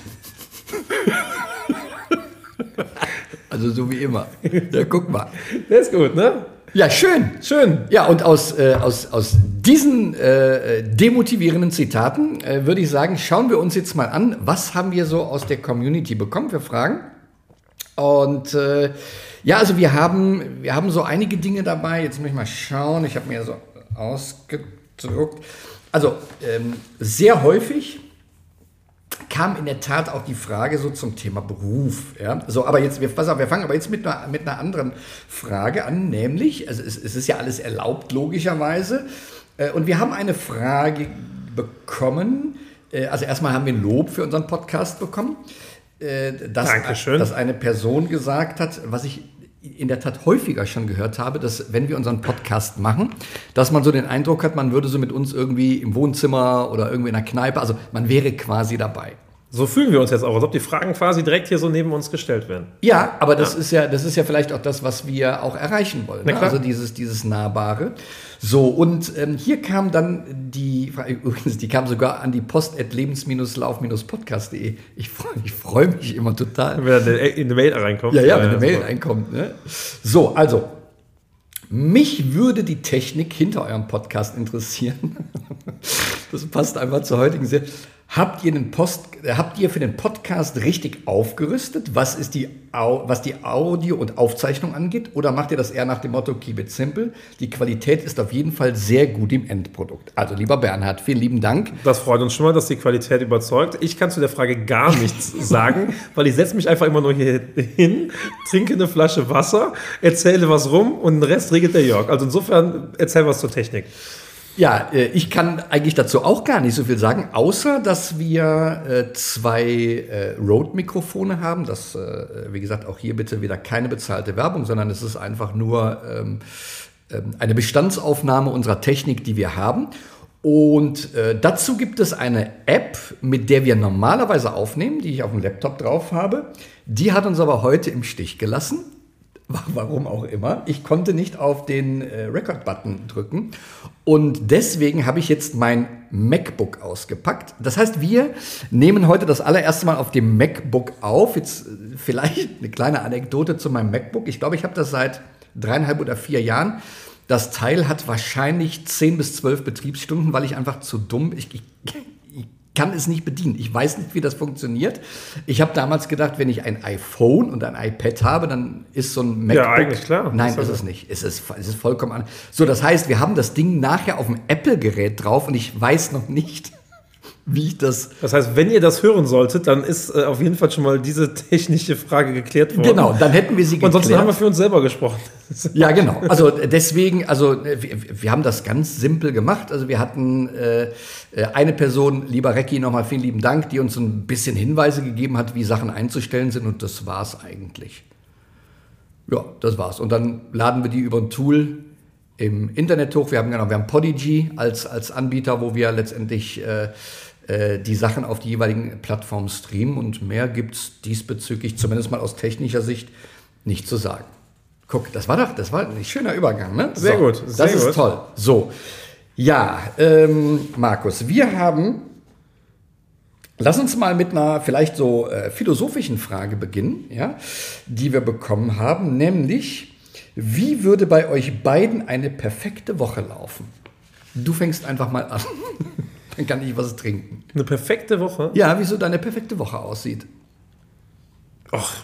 Also so wie immer. Ja, guck mal. Der ist gut, ne? Ja, schön. Schön. Ja, und aus, äh, aus, aus diesen äh, demotivierenden Zitaten äh, würde ich sagen, schauen wir uns jetzt mal an, was haben wir so aus der Community bekommen für Fragen. Und äh, ja, also wir haben, wir haben so einige Dinge dabei. Jetzt muss ich mal schauen. Ich habe mir so ausgedruckt. Also ähm, sehr häufig kam in der Tat auch die Frage so zum Thema Beruf. Ja? So, aber jetzt, wir, pass auf, wir fangen aber jetzt mit einer, mit einer anderen Frage an, nämlich, also es, es ist ja alles erlaubt, logischerweise, äh, und wir haben eine Frage bekommen, äh, also erstmal haben wir ein Lob für unseren Podcast bekommen, äh, dass, Dankeschön. dass eine Person gesagt hat, was ich in der Tat häufiger schon gehört habe, dass wenn wir unseren Podcast machen, dass man so den Eindruck hat, man würde so mit uns irgendwie im Wohnzimmer oder irgendwie in einer Kneipe, also man wäre quasi dabei. So fühlen wir uns jetzt auch, als ob die Fragen quasi direkt hier so neben uns gestellt werden. Ja, aber das ja. ist ja, das ist ja vielleicht auch das, was wir auch erreichen wollen. Ne? Na Also dieses, dieses Nahbare. So, und ähm, hier kam dann die Frage, übrigens, die kam sogar an die post at lebens lauf podcast punkt de. Ich freue ich freu mich immer total. Wenn eine, eine Mail reinkommt. Ja, ja, wenn eine Mail reinkommt. Ne? So, also, mich würde die Technik hinter eurem Podcast interessieren. Das passt einfach zur heutigen Serie. Habt ihr, den Post, habt ihr für den Podcast richtig aufgerüstet, was, ist die, was die Audio- und Aufzeichnung angeht? Oder macht ihr das eher nach dem Motto, keep it simple? Die Qualität ist auf jeden Fall sehr gut im Endprodukt. Also, lieber Bernhard, vielen lieben Dank. Das freut uns schon mal, dass die Qualität überzeugt. Ich kann zu der Frage gar nichts sagen, weil ich setze mich einfach immer nur hier hin, trinke eine Flasche Wasser, erzähle was rum und den Rest regelt der Jörg. Also insofern erzähl was zur Technik. Ja, ich kann eigentlich dazu auch gar nicht so viel sagen, außer dass wir äh, zwei äh, Rode-Mikrofone haben. Das, äh, wie gesagt, auch hier bitte wieder keine bezahlte Werbung, sondern es ist einfach nur ähm, äh, eine Bestandsaufnahme unserer Technik, die wir haben. Und äh, dazu gibt es eine App, mit der wir normalerweise aufnehmen, die ich auf dem Laptop drauf habe. Die hat uns aber heute im Stich gelassen. Warum auch immer. Ich konnte nicht auf den äh, Record-Button drücken und deswegen habe ich jetzt mein MacBook ausgepackt. Das heißt, wir nehmen heute das allererste Mal auf dem MacBook auf. Jetzt äh, vielleicht eine kleine Anekdote zu meinem MacBook. Ich glaube, ich habe das seit dreieinhalb oder vier Jahren. Das Teil hat wahrscheinlich zehn bis zwölf Betriebsstunden, weil ich einfach zu dumm, ich, ich, ich kann es nicht bedienen. Ich weiß nicht, wie das funktioniert. Ich habe damals gedacht, wenn ich ein iPhone und ein iPad habe, dann ist so ein MacBook... Ja, eigentlich klar. Nein, ist es nicht. Es ist, es ist vollkommen anders. So, das heißt, wir haben das Ding nachher auf dem Apple-Gerät drauf und ich weiß noch nicht, wie ich das... Das heißt, wenn ihr das hören solltet, dann ist äh, auf jeden Fall schon mal diese technische Frage geklärt worden. Genau, dann hätten wir sie geklärt. Ansonsten haben wir für uns selber gesprochen. Ja, genau. Also deswegen, also wir, wir haben das ganz simpel gemacht. Also wir hatten äh, eine Person, lieber Recki, nochmal vielen lieben Dank, die uns ein bisschen Hinweise gegeben hat, wie Sachen einzustellen sind und das war's eigentlich. Ja, das war's. Und dann laden wir die über ein Tool im Internet hoch. Wir haben genau, wir haben Podigy als, als Anbieter, wo wir letztendlich äh, äh, die Sachen auf die jeweiligen Plattformen streamen und mehr gibt's diesbezüglich, zumindest mal aus technischer Sicht, nicht zu sagen. Guck, das war doch, das war ein schöner Übergang, ne? Sehr so, gut, sehr das ist gut. toll. So, ja, ähm, Markus, wir haben, lass uns mal mit einer vielleicht so äh, philosophischen Frage beginnen, ja, die wir bekommen haben, nämlich, wie würde bei euch beiden eine perfekte Woche laufen? Du fängst einfach mal an, dann kann ich was trinken. Eine perfekte Woche? Ja, wie so deine perfekte Woche aussieht. Ach.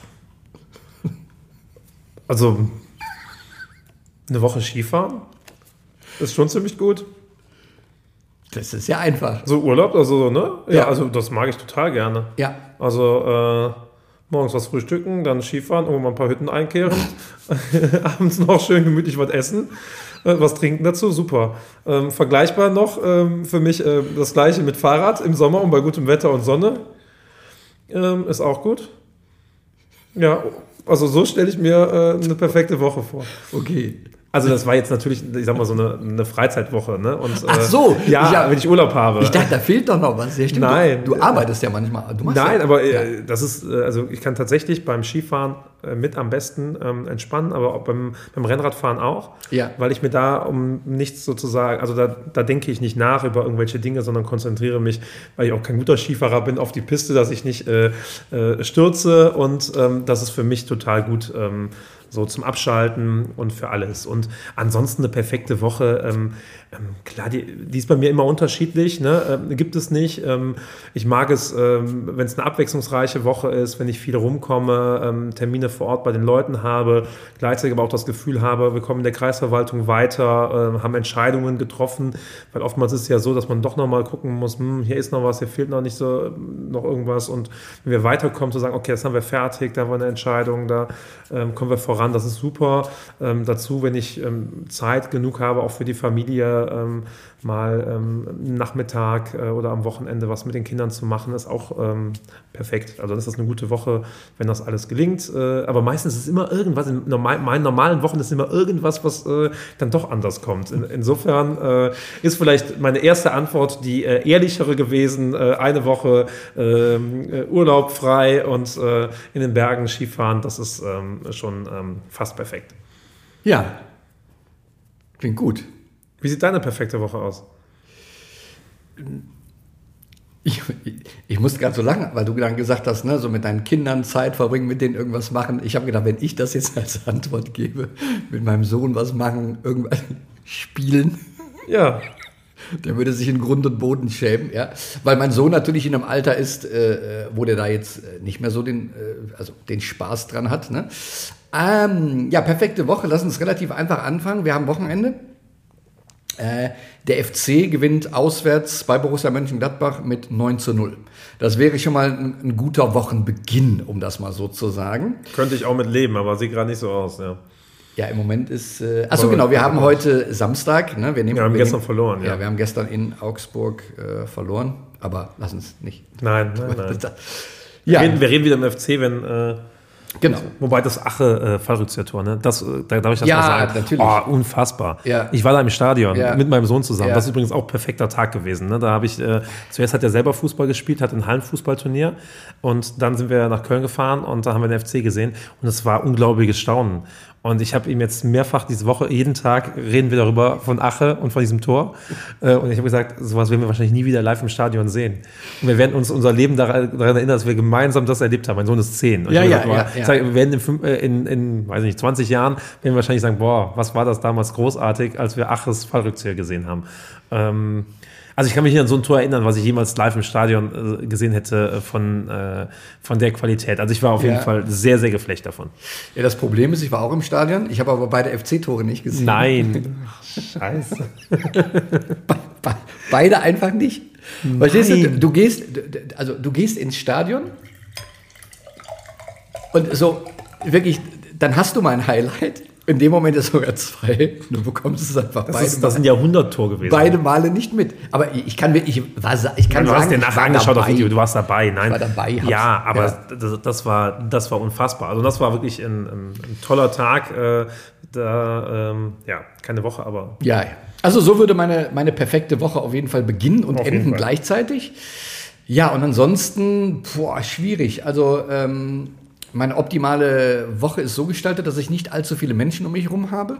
Also, eine Woche Skifahren ist schon ziemlich gut. Das ist ja einfach. So Urlaub, also, ne? Ja, Ja. also das mag ich total gerne. Ja. Also, äh, morgens was frühstücken, dann Skifahren, irgendwann mal ein paar Hütten einkehren, abends noch schön gemütlich was essen, äh, was trinken dazu, super. Ähm, vergleichbar noch ähm, für mich äh, das Gleiche mit Fahrrad im Sommer und bei gutem Wetter und Sonne. Ähm, ist auch gut. Ja, also so stelle ich mir äh, eine perfekte Woche vor. Okay. Also das war jetzt natürlich, ich sag mal, so eine, eine Freizeitwoche, ne? Und, Ach äh, so. Ja, ja, wenn ich Urlaub habe. Ich dachte, da fehlt doch noch was. Ja, stimmt. Nein. Du, du arbeitest ja manchmal. Du machst Nein, ja, aber ja. äh, das ist, äh, also ich kann tatsächlich beim Skifahren äh, mit am besten ähm, entspannen, aber auch beim, beim Rennradfahren auch, Ja. weil ich mir da um nichts sozusagen, also da, da denke ich nicht nach über irgendwelche Dinge, sondern konzentriere mich, weil ich auch kein guter Skifahrer bin, auf die Piste, dass ich nicht äh, äh, stürze und ähm, das ist für mich total gut, ähm, so zum Abschalten und für alles. Und ansonsten eine perfekte Woche, ähm, ähm, klar, die, die ist bei mir immer unterschiedlich, ne? ähm, gibt es nicht. Ähm, ich mag es, ähm, wenn es eine abwechslungsreiche Woche ist, wenn ich viel rumkomme, ähm, Termine vor Ort bei den Leuten habe, gleichzeitig aber auch das Gefühl habe, wir kommen in der Kreisverwaltung weiter, äh, haben Entscheidungen getroffen, weil oftmals ist es ja so, dass man doch nochmal gucken muss, hm, hier ist noch was, hier fehlt noch nicht so noch irgendwas und wenn wir weiterkommen, zu sagen, okay, das haben wir fertig, da war eine Entscheidung, da ähm, kommen wir voran. Das ist super. Ähm, dazu, wenn ich ähm, Zeit genug habe, auch für die Familie, ähm, mal ähm, Nachmittag äh, oder am Wochenende was mit den Kindern zu machen, ist auch ähm, perfekt. Also das ist eine gute Woche, wenn das alles gelingt. Äh, äh, aber meistens ist es immer irgendwas, in normal, meinen normalen Wochen ist immer irgendwas, was äh, dann doch anders kommt. In, insofern äh, ist vielleicht meine erste Antwort die äh, ehrlichere gewesen, äh, eine Woche äh, Urlaub frei und äh, in den Bergen Skifahren, das ist ähm, schon ähm, fast perfekt. Ja, klingt gut. Wie sieht deine perfekte Woche aus? Ich, ich musste gerade so lange, weil du dann gesagt hast, ne, so mit deinen Kindern Zeit verbringen, mit denen irgendwas machen. Ich habe gedacht, wenn ich das jetzt als Antwort gebe, mit meinem Sohn was machen, irgendwas spielen. Ja. Der würde sich in Grund und Boden schämen, ja. Weil mein Sohn natürlich in einem Alter ist, äh, wo der da jetzt nicht mehr so den, äh, also den Spaß dran hat, ne. Ähm, ja, perfekte Woche. Lass uns relativ einfach anfangen. Wir haben Wochenende. Äh, der F C gewinnt auswärts bei Borussia Mönchengladbach mit neun zu null. Das wäre schon mal ein, ein guter Wochenbeginn, um das mal so zu sagen. Könnte ich auch mit leben, aber sieht gerade nicht so aus, ja. Ja, im Moment ist... Äh, achso, genau, wir haben heute Samstag. Ne? Wir, nehmen, wir haben wir gestern nehmen, verloren, ja. Ja, wir haben gestern in Augsburg äh, verloren, aber lass uns nicht. Nein, nein, nein. Ja. Wir, reden, wir reden wieder im F C, wenn... Äh, genau. Wobei das Ache-Fallrückzieher-Tor, ne? Das, da darf ich das ja, mal sagen. Natürlich. Oh, unfassbar. Ja. Ich war da im Stadion ja. mit meinem Sohn zusammen. Ja. Das ist übrigens auch ein perfekter Tag gewesen. Ne? Da habe ich, äh, zuerst hat er selber Fußball gespielt, hat ein Hallenfußballturnier und dann sind wir nach Köln gefahren und da haben wir den F C gesehen und es war unglaubliches Staunen. Und ich habe ihm jetzt mehrfach diese Woche, jeden Tag reden wir darüber von Ache und von diesem Tor. Und ich habe gesagt, sowas werden wir wahrscheinlich nie wieder live im Stadion sehen. Und wir werden uns unser Leben daran erinnern, dass wir gemeinsam das erlebt haben. Mein Sohn ist zehn. Und ja, ich ja, gesagt, ja, ich sage, wir werden in, in, in, weiß nicht, zwanzig Jahren werden wir wahrscheinlich sagen, boah, was war das damals großartig, als wir Aches Fallrückzieher gesehen haben. Ähm, Also ich kann mich nicht an so ein Tor erinnern, was ich jemals live im Stadion äh, gesehen hätte von, äh, von der Qualität. Also ich war auf jeden ja. Fall sehr, sehr geflecht davon. Ja, das Problem ist, ich war auch im Stadion, ich habe aber beide F C-Tore nicht gesehen. Nein. Scheiße. Be be beide einfach nicht. Nein. Verstehst du, du gehst, also du gehst ins Stadion und so wirklich, dann hast du mal ein Highlight. In dem Moment ist sogar zwei. Du bekommst es einfach das beide. Ist, das sind ja hundert Tor gewesen. Beide Male nicht mit. Aber ich kann wirklich, ich war, ich kann du sagen, hast dir nachher angeschaut auf Video, du warst dabei. Nein. Ich war dabei. Ja, aber ja. Das, das, war, das war unfassbar. Also das war wirklich ein, ein, ein toller Tag. Äh, da, ähm, ja, keine Woche, aber... Ja, also so würde meine, meine perfekte Woche auf jeden Fall beginnen und auf enden gleichzeitig. Ja, und ansonsten, boah, schwierig. Also, ähm, meine optimale Woche ist so gestaltet, dass ich nicht allzu viele Menschen um mich herum habe.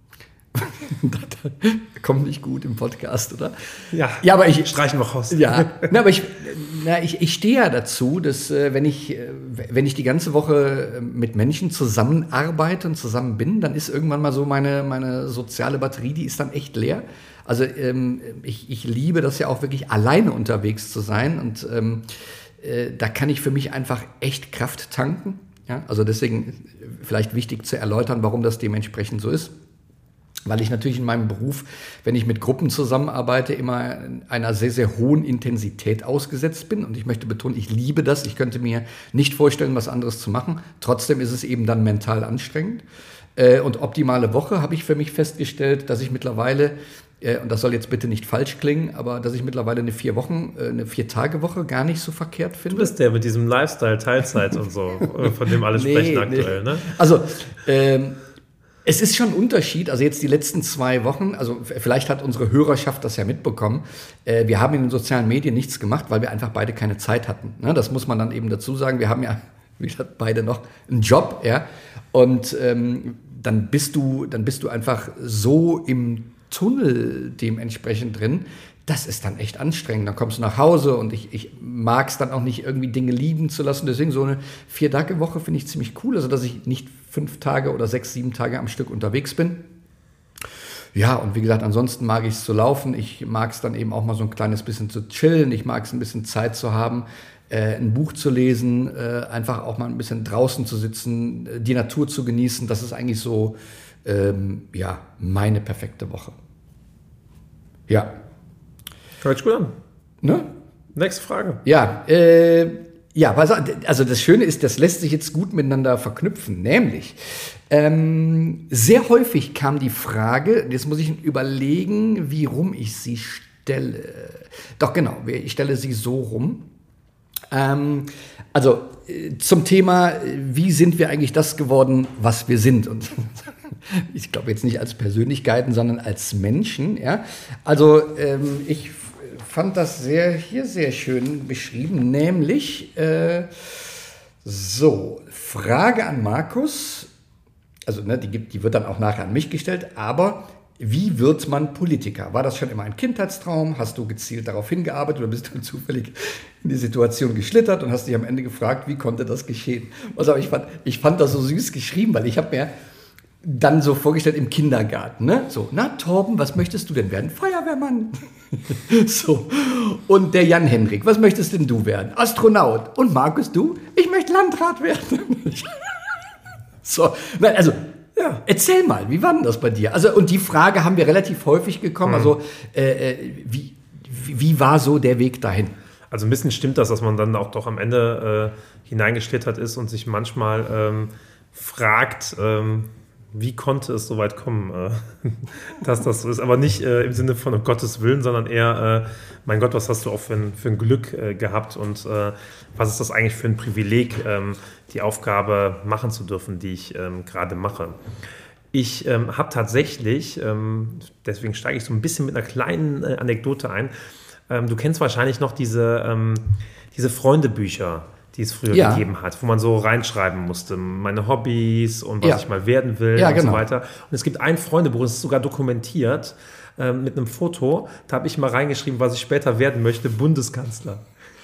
Das kommt nicht gut im Podcast, oder? Ja, ja aber ich streichen wir raus. Ja, na, aber ich, na, ich, ich stehe ja dazu, dass äh, wenn ich, äh, wenn ich die ganze Woche mit Menschen zusammenarbeite und zusammen bin, dann ist irgendwann mal so meine, meine soziale Batterie, die ist dann echt leer. Also ähm, ich, ich liebe das ja auch wirklich alleine unterwegs zu sein und ähm, äh, da kann ich für mich einfach echt Kraft tanken. Ja? Also deswegen vielleicht wichtig zu erläutern, warum das dementsprechend so ist. Weil ich natürlich in meinem Beruf, wenn ich mit Gruppen zusammenarbeite, immer einer sehr, sehr hohen Intensität ausgesetzt bin. Und ich möchte betonen, ich liebe das. Ich könnte mir nicht vorstellen, was anderes zu machen. Trotzdem ist es eben dann mental anstrengend. Und optimale Woche habe ich für mich festgestellt, dass ich mittlerweile, und das soll jetzt bitte nicht falsch klingen, aber dass ich mittlerweile eine vier Wochen, eine Vier-Tage-Woche gar nicht so verkehrt finde. Du bist der mit diesem Lifestyle, Teilzeit und so, von dem alle nee, sprechen aktuell, nee. ne? Also, ähm, es ist schon ein Unterschied, also jetzt die letzten zwei Wochen, also vielleicht hat unsere Hörerschaft das ja mitbekommen, äh, wir haben in den sozialen Medien nichts gemacht, weil wir einfach beide keine Zeit hatten. Ne? Das muss man dann eben dazu sagen, wir haben ja, wie gesagt, beide noch einen Job, ja, und ähm, dann bist du, dann bist du einfach so im Tunnel dementsprechend drin, das ist dann echt anstrengend. Dann kommst du nach Hause und ich, ich mag es dann auch nicht, irgendwie Dinge liegen zu lassen. Deswegen so eine Vier-Tage-Woche finde ich ziemlich cool, also dass ich nicht fünf Tage oder sechs, sieben Tage am Stück unterwegs bin. Ja, und wie gesagt, ansonsten mag ich es zu laufen. Ich mag es dann eben auch mal so ein kleines bisschen zu chillen. Ich mag es ein bisschen Zeit zu haben, äh, ein Buch zu lesen, äh, einfach auch mal ein bisschen draußen zu sitzen, äh, die Natur zu genießen. Das ist eigentlich so, ähm, ja, meine perfekte Woche. Ja. Hört sich gut an. Ne? Nächste Frage. Ja, äh, ja, also das Schöne ist, das lässt sich jetzt gut miteinander verknüpfen. Nämlich, ähm, sehr häufig kam die Frage, jetzt muss ich überlegen, wie rum ich sie stelle. Doch genau, ich stelle sie so rum. Ähm, also äh, zum Thema, wie sind wir eigentlich das geworden, was wir sind? Und ich glaube jetzt nicht als Persönlichkeiten, sondern als Menschen. Ja? Also ähm, ich fand das sehr hier sehr schön beschrieben, nämlich äh, so, Frage an Markus, also ne, die, gibt, die wird dann auch nachher an mich gestellt, aber wie wird man Politiker? War das schon immer ein Kindheitstraum? Hast du gezielt darauf hingearbeitet oder bist du zufällig in die Situation geschlittert und hast dich am Ende gefragt, wie konnte das geschehen? Also ich fand, ich fand das so süß geschrieben, weil ich habe mir dann so vorgestellt im Kindergarten, ne? So, na Torben, was möchtest du denn werden? Feuerwehrmann. So. Und der Jan-Henrik, was möchtest denn du werden? Astronaut. Und Markus, du? Ich möchte Landrat werden. So, nein, also, ja, erzähl mal, wie war denn das bei dir? Also, und die Frage haben wir relativ häufig bekommen. Mhm. Also, äh, wie, wie, wie war so der Weg dahin? Also, ein bisschen stimmt das, dass man dann auch doch am Ende äh, hineingeschlittert ist und sich manchmal ähm, fragt, ähm, wie konnte es so weit kommen, äh, dass das so ist. Aber nicht äh, im Sinne von um Gottes Willen, sondern eher, äh, mein Gott, was hast du auch für ein, für ein Glück äh, gehabt und äh, was ist das eigentlich für ein Privileg, ähm, die Aufgabe machen zu dürfen, die ich ähm, gerade mache. Ich ähm, habe tatsächlich, ähm, deswegen steige ich so ein bisschen mit einer kleinen äh, Anekdote ein, ähm, du kennst wahrscheinlich noch diese, ähm, diese Freundebücher, die es früher ja. gegeben hat, wo man so reinschreiben musste, meine Hobbys und was ja. ich mal werden will ja, und genau. so weiter. Und es gibt ein Freundebuch, das ist sogar dokumentiert, äh, mit einem Foto, da habe ich mal reingeschrieben, was ich später werden möchte, Bundeskanzler.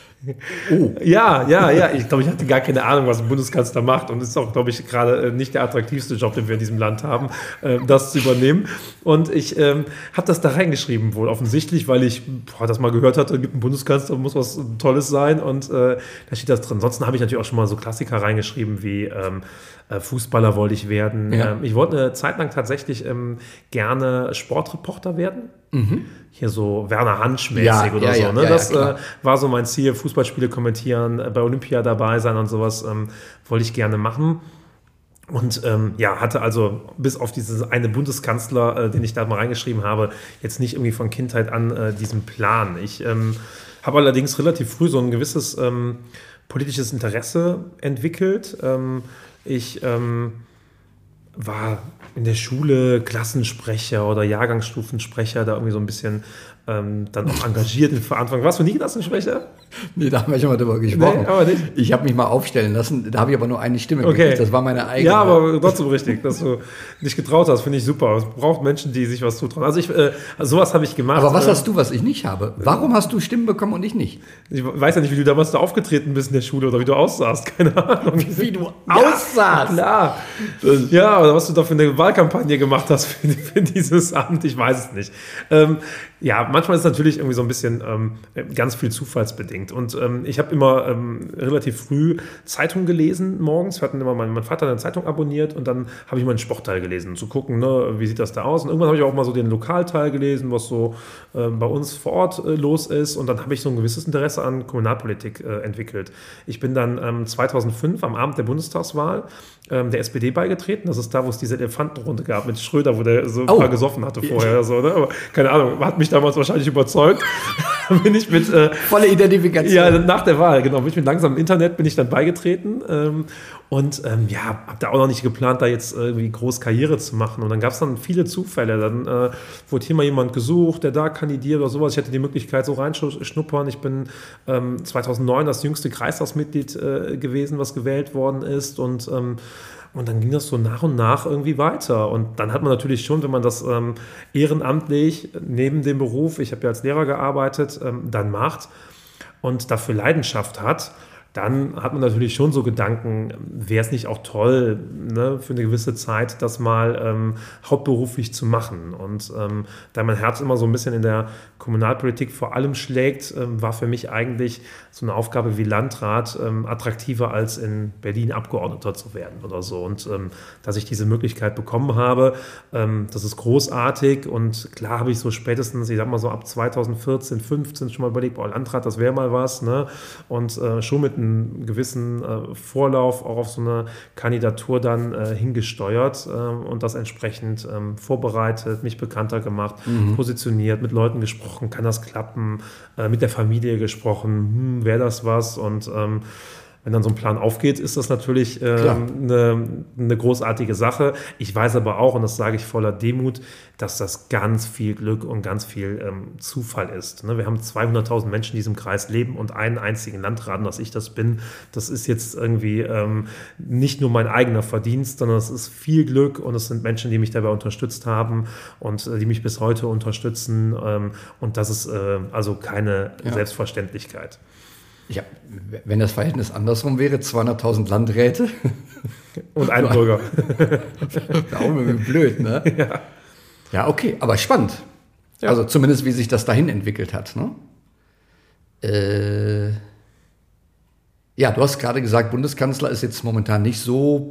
Oh. Ja, ja, ja. Ich glaube, ich hatte gar keine Ahnung, was ein Bundeskanzler macht. Und es ist auch, glaube ich, gerade nicht der attraktivste Job, den wir in diesem Land haben, das zu übernehmen. Und ich ähm, habe das da reingeschrieben, wohl offensichtlich, weil ich boah, das mal gehört hatte, es gibt einen Bundeskanzler, muss was Tolles sein. Und äh, da steht das drin. Ansonsten habe ich natürlich auch schon mal so Klassiker reingeschrieben wie ähm, Fußballer wollte ich werden. Ja. Ähm, ich wollte eine Zeit lang tatsächlich ähm, gerne Sportreporter werden. Mhm. Hier so Werner Hansch-mäßig ja, oder ja, so. Ja, ne? ja, das ja, äh, war so mein Ziel, Fußballspiele kommentieren, bei Olympia dabei sein und sowas ähm, wollte ich gerne machen. Und ähm, ja, hatte also bis auf diesen eine Bundeskanzler, äh, den ich da mal reingeschrieben habe, jetzt nicht irgendwie von Kindheit an äh, diesen Plan. Ich ähm, habe allerdings relativ früh so ein gewisses ähm, politisches Interesse entwickelt. Ähm, ich ähm, war in der Schule Klassensprecher oder Jahrgangsstufensprecher, da irgendwie so ein bisschen ähm, dann auch engagiert in Verantwortung. Warst du nie Klassensprecher? Nee, da haben wir schon mal drüber gesprochen. Nee, aber nicht. Ich habe mich mal aufstellen lassen, da habe ich aber nur eine Stimme okay. gekriegt, das war meine eigene. Ja, aber trotzdem richtig, dass du dich getraut hast, finde ich super. Es braucht Menschen, die sich was zutrauen. Also, ich, äh, also sowas habe ich gemacht. Aber was hast du, was ich nicht habe? Warum hast du Stimmen bekommen und ich nicht? Ich weiß ja nicht, wie du damals da aufgetreten bist in der Schule oder wie du aussahst, keine Ahnung. Wie du aussahst? Klar. Ja, oder was du da für eine Wahlkampagne gemacht hast für, für dieses Amt, ich weiß es nicht. Ähm, ja, manchmal ist es natürlich irgendwie so ein bisschen ähm, ganz viel zufallsbedingt. Und ähm, ich habe immer ähm, relativ früh Zeitung gelesen morgens. Wir hatten immer mein, mein Vater eine Zeitung abonniert und dann habe ich mal einen Sportteil gelesen, um zu gucken, ne, wie sieht das da aus. Und irgendwann habe ich auch mal so den Lokalteil gelesen, was so äh, bei uns vor Ort äh, los ist. Und dann habe ich so ein gewisses Interesse an Kommunalpolitik äh, entwickelt. Ich bin dann ähm, zweitausendfünf am Abend der Bundestagswahl ähm, der S P D beigetreten. Das ist da, wo es diese Elefantenrunde gab mit Schröder, wo der so ein oh. paar gesoffen hatte vorher. So, ne? Aber keine Ahnung, hat mich damals wahrscheinlich überzeugt. bin ich mit äh, volle Identifikation. Ja, nach der Wahl, genau. Bin ich mit langsam im Internet bin ich dann beigetreten ähm, und ähm, ja, habe da auch noch nicht geplant, da jetzt irgendwie groß Karriere zu machen. Und dann gab es dann viele Zufälle. Dann äh, wurde hier mal jemand gesucht, der da kandidiert oder sowas. Ich hatte die Möglichkeit, so reinschnuppern. Ich bin ähm, zweitausendneun das jüngste Kreistagsmitglied äh, gewesen, was gewählt worden ist und ähm, Und dann ging das so nach und nach irgendwie weiter. Und dann hat man natürlich schon, wenn man das ähm, ehrenamtlich neben dem Beruf, ich habe ja als Lehrer gearbeitet, ähm, dann macht und dafür Leidenschaft hat, dann hat man natürlich schon so Gedanken, wäre es nicht auch toll, ne, für eine gewisse Zeit das mal ähm, hauptberuflich zu machen. Und ähm, da mein Herz immer so ein bisschen in der Kommunalpolitik vor allem schlägt, ähm, war für mich eigentlich so eine Aufgabe wie Landrat ähm, attraktiver als in Berlin Abgeordneter zu werden oder so. Und ähm, dass ich diese Möglichkeit bekommen habe, ähm, das ist großartig. Und klar habe ich so spätestens, ich sag mal so ab zweitausendvierzehn, fünfzehn schon mal überlegt, boah, Landrat, das wäre mal was. Ne? Und äh, schon mit einem einen gewissen äh, Vorlauf auch auf so eine Kandidatur dann äh, hingesteuert äh, und das entsprechend ähm, vorbereitet, mich bekannter gemacht, mhm. positioniert, mit Leuten gesprochen, kann das klappen, äh, mit der Familie gesprochen, hm, wäre das was und ähm, wenn dann so ein Plan aufgeht, ist das natürlich ähm, eine, eine großartige Sache. Ich weiß aber auch, und das sage ich voller Demut, dass das ganz viel Glück und ganz viel ähm, Zufall ist. Ne? Wir haben zweihunderttausend Menschen, die in diesem Kreis leben und einen einzigen Landrat, dass ich das bin. Das ist jetzt irgendwie ähm, nicht nur mein eigener Verdienst, sondern es ist viel Glück und es sind Menschen, die mich dabei unterstützt haben und äh, die mich bis heute unterstützen. Ähm, und das ist äh, also keine ja. Selbstverständlichkeit. Ja, wenn das Verhältnis andersrum wäre, zweihunderttausend Landräte und ein Bürger. Auch irgendwie blöd, ne? Ja. Ja, okay, aber spannend. Ja. Also zumindest, wie sich das dahin entwickelt hat, ne? Äh, ja, du hast gerade gesagt, Bundeskanzler ist jetzt momentan nicht so...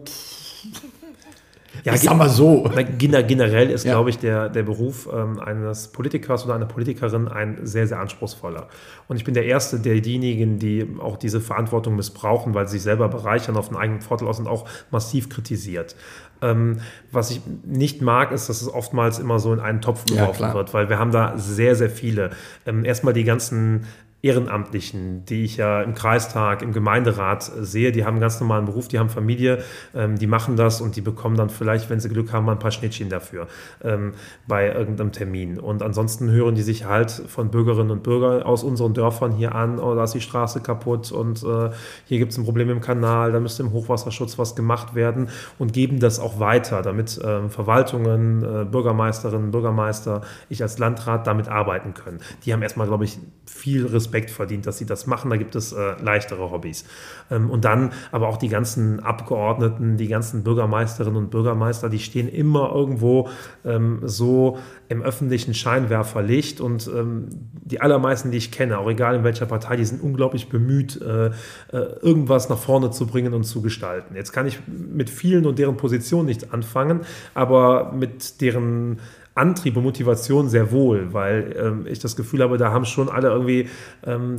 Ja, ich sag mal so. Generell ist, ja. glaube ich, der, der Beruf ähm, eines Politikers oder einer Politikerin ein sehr, sehr anspruchsvoller. Und ich bin der Erste, der diejenigen, die auch diese Verantwortung missbrauchen, weil sie sich selber bereichern, auf den eigenen Vorteil aus und auch massiv kritisiert. Ähm, was ich nicht mag, ist, dass es oftmals immer so in einen Topf geworfen ja, wird, weil wir haben da sehr, sehr viele. Ähm, erstmal die ganzen Ehrenamtlichen, die ich ja im Kreistag, im Gemeinderat sehe, die haben einen ganz normalen Beruf, die haben Familie, ähm, die machen das und die bekommen dann vielleicht, wenn sie Glück haben, mal ein paar Schnittchen dafür ähm, bei irgendeinem Termin. Und ansonsten hören die sich halt von Bürgerinnen und Bürgern aus unseren Dörfern hier an, oh, da ist die Straße kaputt und äh, hier gibt es ein Problem im Kanal, da müsste im Hochwasserschutz was gemacht werden und geben das auch weiter, damit äh, Verwaltungen, äh, Bürgermeisterinnen, Bürgermeister, ich als Landrat damit arbeiten können. Die haben erstmal, glaube ich, viel Respekt verdient, dass sie das machen. Da gibt es äh, leichtere Hobbys. Ähm, und dann aber auch die ganzen Abgeordneten, die ganzen Bürgermeisterinnen und Bürgermeister, die stehen immer irgendwo ähm, so im öffentlichen Scheinwerferlicht und ähm, die allermeisten, die ich kenne, auch egal in welcher Partei, die sind unglaublich bemüht, äh, äh, irgendwas nach vorne zu bringen und zu gestalten. Jetzt kann ich mit vielen und deren Positionen nichts anfangen, aber mit deren Antrieb und Motivation sehr wohl, weil ähm, ich das Gefühl habe, da haben schon alle irgendwie ähm,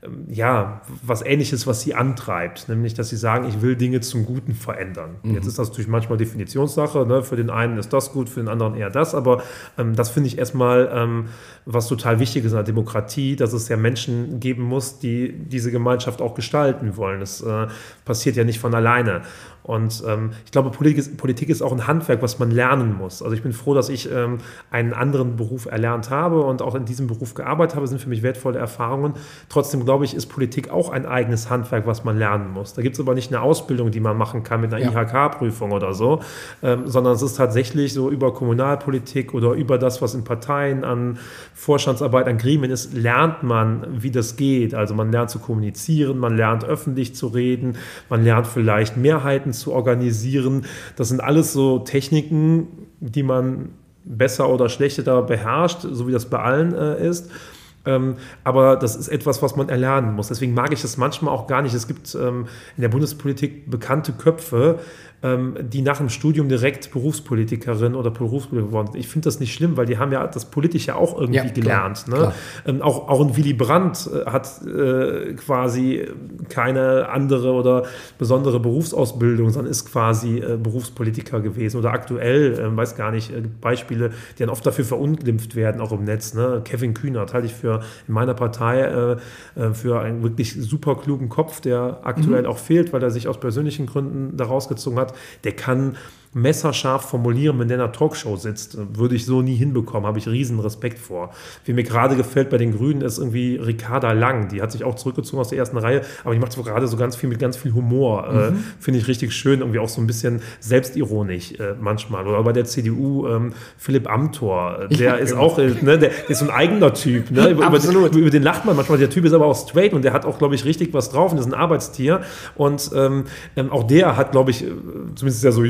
ja, was Ähnliches, was sie antreibt, nämlich, dass sie sagen, ich will Dinge zum Guten verändern. Mhm. Jetzt ist das natürlich manchmal Definitionssache, ne? Für den einen ist das gut, für den anderen eher das, aber ähm, das finde ich erstmal ähm, was total wichtig ist in der Demokratie, dass es ja Menschen geben muss, die diese Gemeinschaft auch gestalten wollen. Das äh, passiert ja nicht von alleine. Und ähm, ich glaube, Politik ist, Politik ist auch ein Handwerk, was man lernen muss. Also ich bin froh, dass ich ähm, einen anderen Beruf erlernt habe und auch in diesem Beruf gearbeitet habe, das sind für mich wertvolle Erfahrungen. Trotzdem glaube ich, ist Politik auch ein eigenes Handwerk, was man lernen muss. Da gibt es aber nicht eine Ausbildung, die man machen kann mit einer ja. I H K-Prüfung oder so, ähm, sondern es ist tatsächlich so über Kommunalpolitik oder über das, was in Parteien an Vorstandsarbeit, an Gremien ist, lernt man, wie das geht. Also man lernt zu kommunizieren, man lernt öffentlich zu reden, man lernt vielleicht Mehrheiten zu organisieren. Das sind alles so Techniken, die man besser oder schlechter beherrscht, so wie das bei allen äh, ist. Ähm, aber das ist etwas, was man erlernen muss. Deswegen mag ich das manchmal auch gar nicht. Es gibt ähm, in der Bundespolitik bekannte Köpfe, ähm, die nach dem Studium direkt Berufspolitikerin oder Berufspolitiker geworden sind. Ich finde das nicht schlimm, weil die haben ja das Politische auch irgendwie ja, gelernt. Klar, ne? klar. Ähm, auch, auch ein Willy Brandt äh, hat äh, quasi keine andere oder besondere Berufsausbildung, sondern ist quasi äh, Berufspolitiker gewesen. Oder aktuell, äh, weiß gar nicht, äh, Beispiele, die dann oft dafür verunglimpft werden, auch im Netz. Ne? Kevin Kühnert halte ich für in meiner Partei äh, für einen wirklich super klugen Kopf, der aktuell mhm. auch fehlt, weil er sich aus persönlichen Gründen da rausgezogen hat. Der kann messerscharf formulieren, wenn der in einer Talkshow sitzt. Würde ich so nie hinbekommen, habe ich riesen Respekt vor. Wie mir gerade gefällt bei den Grünen ist irgendwie Ricarda Lang, die hat sich auch zurückgezogen aus der ersten Reihe, aber die macht so gerade so ganz viel mit ganz viel Humor. Mhm. Äh, finde ich richtig schön, irgendwie auch so ein bisschen selbstironisch äh, manchmal. Oder bei der C D U ähm, Philipp Amthor, der ja, ist genau. auch, äh, ne, der ist so ein eigener Typ. Ne? Über, Absolut. Über, über den lacht man manchmal, der Typ ist aber auch straight und der hat auch, glaube ich, richtig was drauf und ist ein Arbeitstier. Und ähm, auch der hat, glaube ich, zumindest ist er so jung oder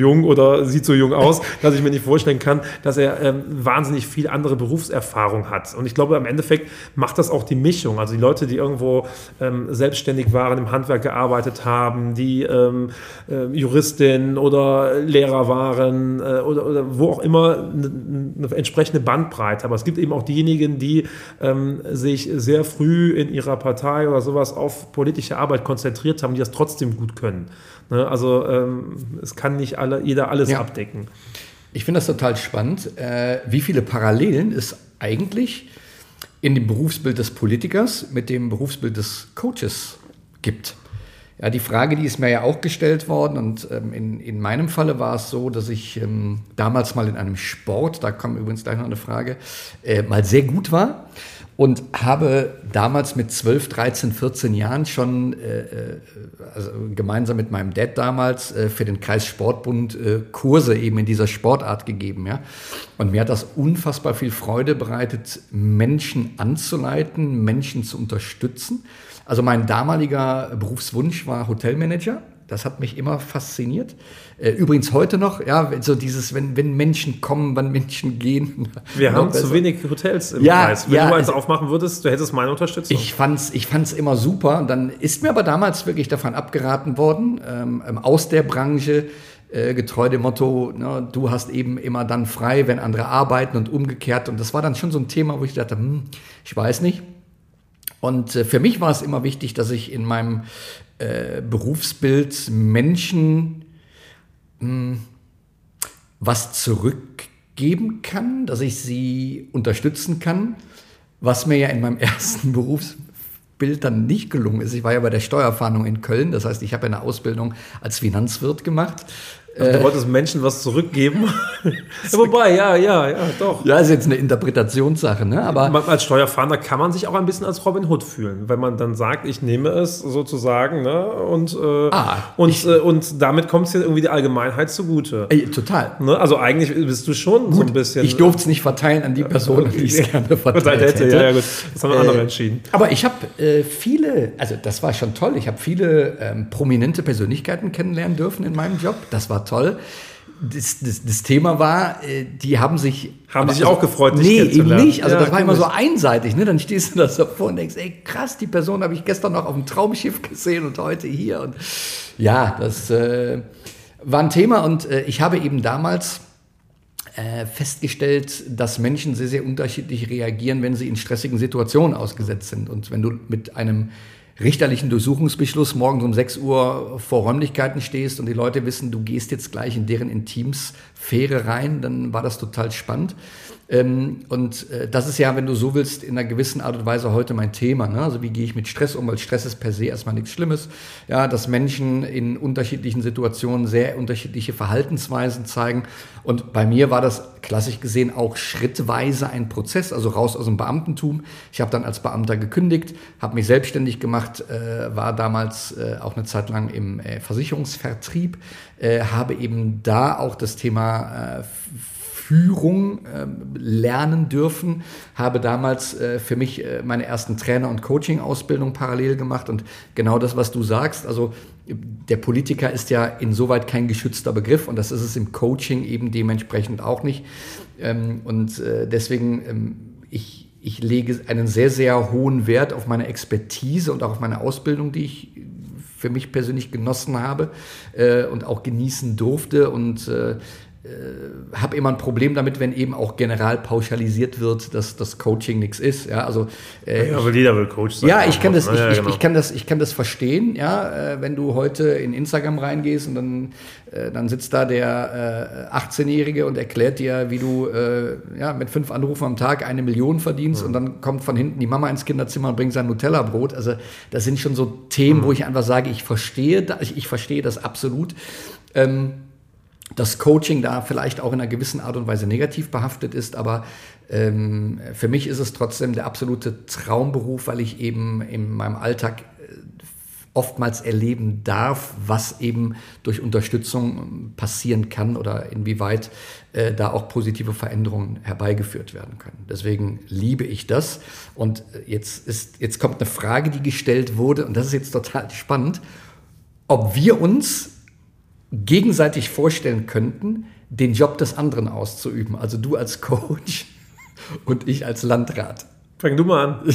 oder sieht so jung aus, dass ich mir nicht vorstellen kann, dass er ähm, wahnsinnig viel andere Berufserfahrung hat. Und ich glaube, im Endeffekt macht das auch die Mischung. Also die Leute, die irgendwo ähm, selbstständig waren, im Handwerk gearbeitet haben, die ähm, äh, Juristin oder Lehrer waren äh, oder, oder wo auch immer eine, eine entsprechende Bandbreite. Aber es gibt eben auch diejenigen, die ähm, sich sehr früh in ihrer Partei oder sowas auf politische Arbeit konzentriert haben, die das trotzdem gut können. Ne? Also ähm, es kann nicht alle, jeder alles ja. abdecken. Ich finde das total spannend, äh, wie viele Parallelen es eigentlich in dem Berufsbild des Politikers mit dem Berufsbild des Coaches gibt. Ja, die Frage, die ist mir ja auch gestellt worden und ähm, in, in meinem Falle war es so, dass ich ähm, damals mal in einem Sport, da kommt übrigens gleich noch eine Frage, äh, mal sehr gut war und habe damals mit zwölf, dreizehn, vierzehn Jahren schon äh, also gemeinsam mit meinem Dad damals äh, für den Kreissportbund äh, Kurse eben in dieser Sportart gegeben. Ja? Und mir hat das unfassbar viel Freude bereitet, Menschen anzuleiten, Menschen zu unterstützen. Also mein damaliger Berufswunsch war Hotelmanager. Das hat mich immer fasziniert. Äh, übrigens heute noch, ja, so dieses, wenn, wenn Menschen kommen, wenn Menschen gehen. Wir haben besser. Zu wenig Hotels im ja, Kreis. Wenn ja, du eins aufmachen würdest, du hättest meine Unterstützung. Ich fand's, ich fand's immer super. Und dann ist mir aber damals wirklich davon abgeraten worden, ähm, aus der Branche, äh, getreu dem Motto, ne, du hast eben immer dann frei, wenn andere arbeiten und umgekehrt. Und das war dann schon so ein Thema, wo ich dachte, hm, ich weiß nicht. Und äh, für mich war es immer wichtig, dass ich in meinem äh, Berufsbild Menschen mh, was zurückgeben kann, dass ich sie unterstützen kann, was mir ja in meinem ersten Berufsbild dann nicht gelungen ist. Ich war ja bei der Steuerfahndung in Köln, das heißt, ich habe eine Ausbildung als Finanzwirt gemacht. Also du wolltest Menschen was zurückgeben? Ja, wobei, ja, ja, ja, doch. Ja, ist jetzt eine Interpretationssache, ne? Aber als Steuerfahnder kann man sich auch ein bisschen als Robin Hood fühlen, wenn man dann sagt, ich nehme es sozusagen, ne? Und, äh, ah, und, ich, äh, und damit kommt es ja irgendwie die Allgemeinheit zugute. Äh, total. Ne? Also eigentlich bist du schon gut, so ein bisschen... Ich durfte es nicht verteilen an die Person, die es gerne verteilt hätte. hätte. Ja, ja, gut. Das haben wir äh, andere entschieden. Aber ich habe äh, viele, also das war schon toll, ich habe viele ähm, prominente Persönlichkeiten kennenlernen dürfen in meinem Job. Das war toll. Das, das, das Thema war, die haben sich... Haben sich also, auch gefreut, dich nee, kennenzulernen? Nee, eben nicht. Also ja, das war immer so einseitig. Ne? Dann stehst du da so vor und denkst, ey krass, die Person habe ich gestern noch auf dem Traumschiff gesehen und heute hier. Und ja, das äh, war ein Thema. Und äh, ich habe eben damals äh, festgestellt, dass Menschen sehr, sehr unterschiedlich reagieren, wenn sie in stressigen Situationen ausgesetzt sind. Und wenn du mit einem richterlichen Durchsuchungsbeschluss morgens um sechs Uhr vor Räumlichkeiten stehst und die Leute wissen, du gehst jetzt gleich in deren Intimsphäre rein, dann war das total spannend. Ähm, und äh, das ist ja, wenn du so willst, in einer gewissen Art und Weise heute mein Thema. Ne? Also wie gehe ich mit Stress um, weil Stress ist per se erstmal nichts Schlimmes. Ja, dass Menschen in unterschiedlichen Situationen sehr unterschiedliche Verhaltensweisen zeigen. Und bei mir war das klassisch gesehen auch schrittweise ein Prozess, also raus aus dem Beamtentum. Ich habe dann als Beamter gekündigt, habe mich selbstständig gemacht, äh, war damals äh, auch eine Zeit lang im äh, Versicherungsvertrieb, äh, habe eben da auch das Thema äh, Führung äh, lernen dürfen, habe damals äh, für mich äh, meine ersten Trainer- und Coaching-Ausbildung parallel gemacht und genau das, was du sagst, also der Politiker ist ja insoweit kein geschützter Begriff und das ist es im Coaching eben dementsprechend auch nicht ähm, und äh, deswegen ähm, ich, ich lege einen sehr, sehr hohen Wert auf meine Expertise und auch auf meine Ausbildung, die ich für mich persönlich genossen habe äh, und auch genießen durfte und äh, Äh, habe immer ein Problem damit, wenn eben auch general pauschalisiert wird, dass das Coaching nichts ist. Ja, also, äh, ja, aber jeder will Coach sein. Ja, ich kann, das, ich, ja, ich, genau. ich, kann das, ich kann das verstehen, ja, äh, wenn du heute in Instagram reingehst und dann, äh, dann sitzt da der äh, achtzehnjährige und erklärt dir, wie du äh, ja, mit fünf Anrufen am Tag eine Million verdienst mhm. und dann kommt von hinten die Mama ins Kinderzimmer und bringt sein Nutella-Brot. Also das sind schon so Themen, mhm. wo ich einfach sage, ich verstehe, ich, ich verstehe das absolut. Ähm, dass Coaching da vielleicht auch in einer gewissen Art und Weise negativ behaftet ist, aber ähm, für mich ist es trotzdem der absolute Traumberuf, weil ich eben in meinem Alltag oftmals erleben darf, was eben durch Unterstützung passieren kann oder inwieweit äh, da auch positive Veränderungen herbeigeführt werden können. Deswegen liebe ich das. Und jetzt ist, jetzt kommt eine Frage, die gestellt wurde, und das ist jetzt total spannend, ob wir uns gegenseitig vorstellen könnten, den Job des anderen auszuüben. Also du als Coach und ich als Landrat. Fang du mal an.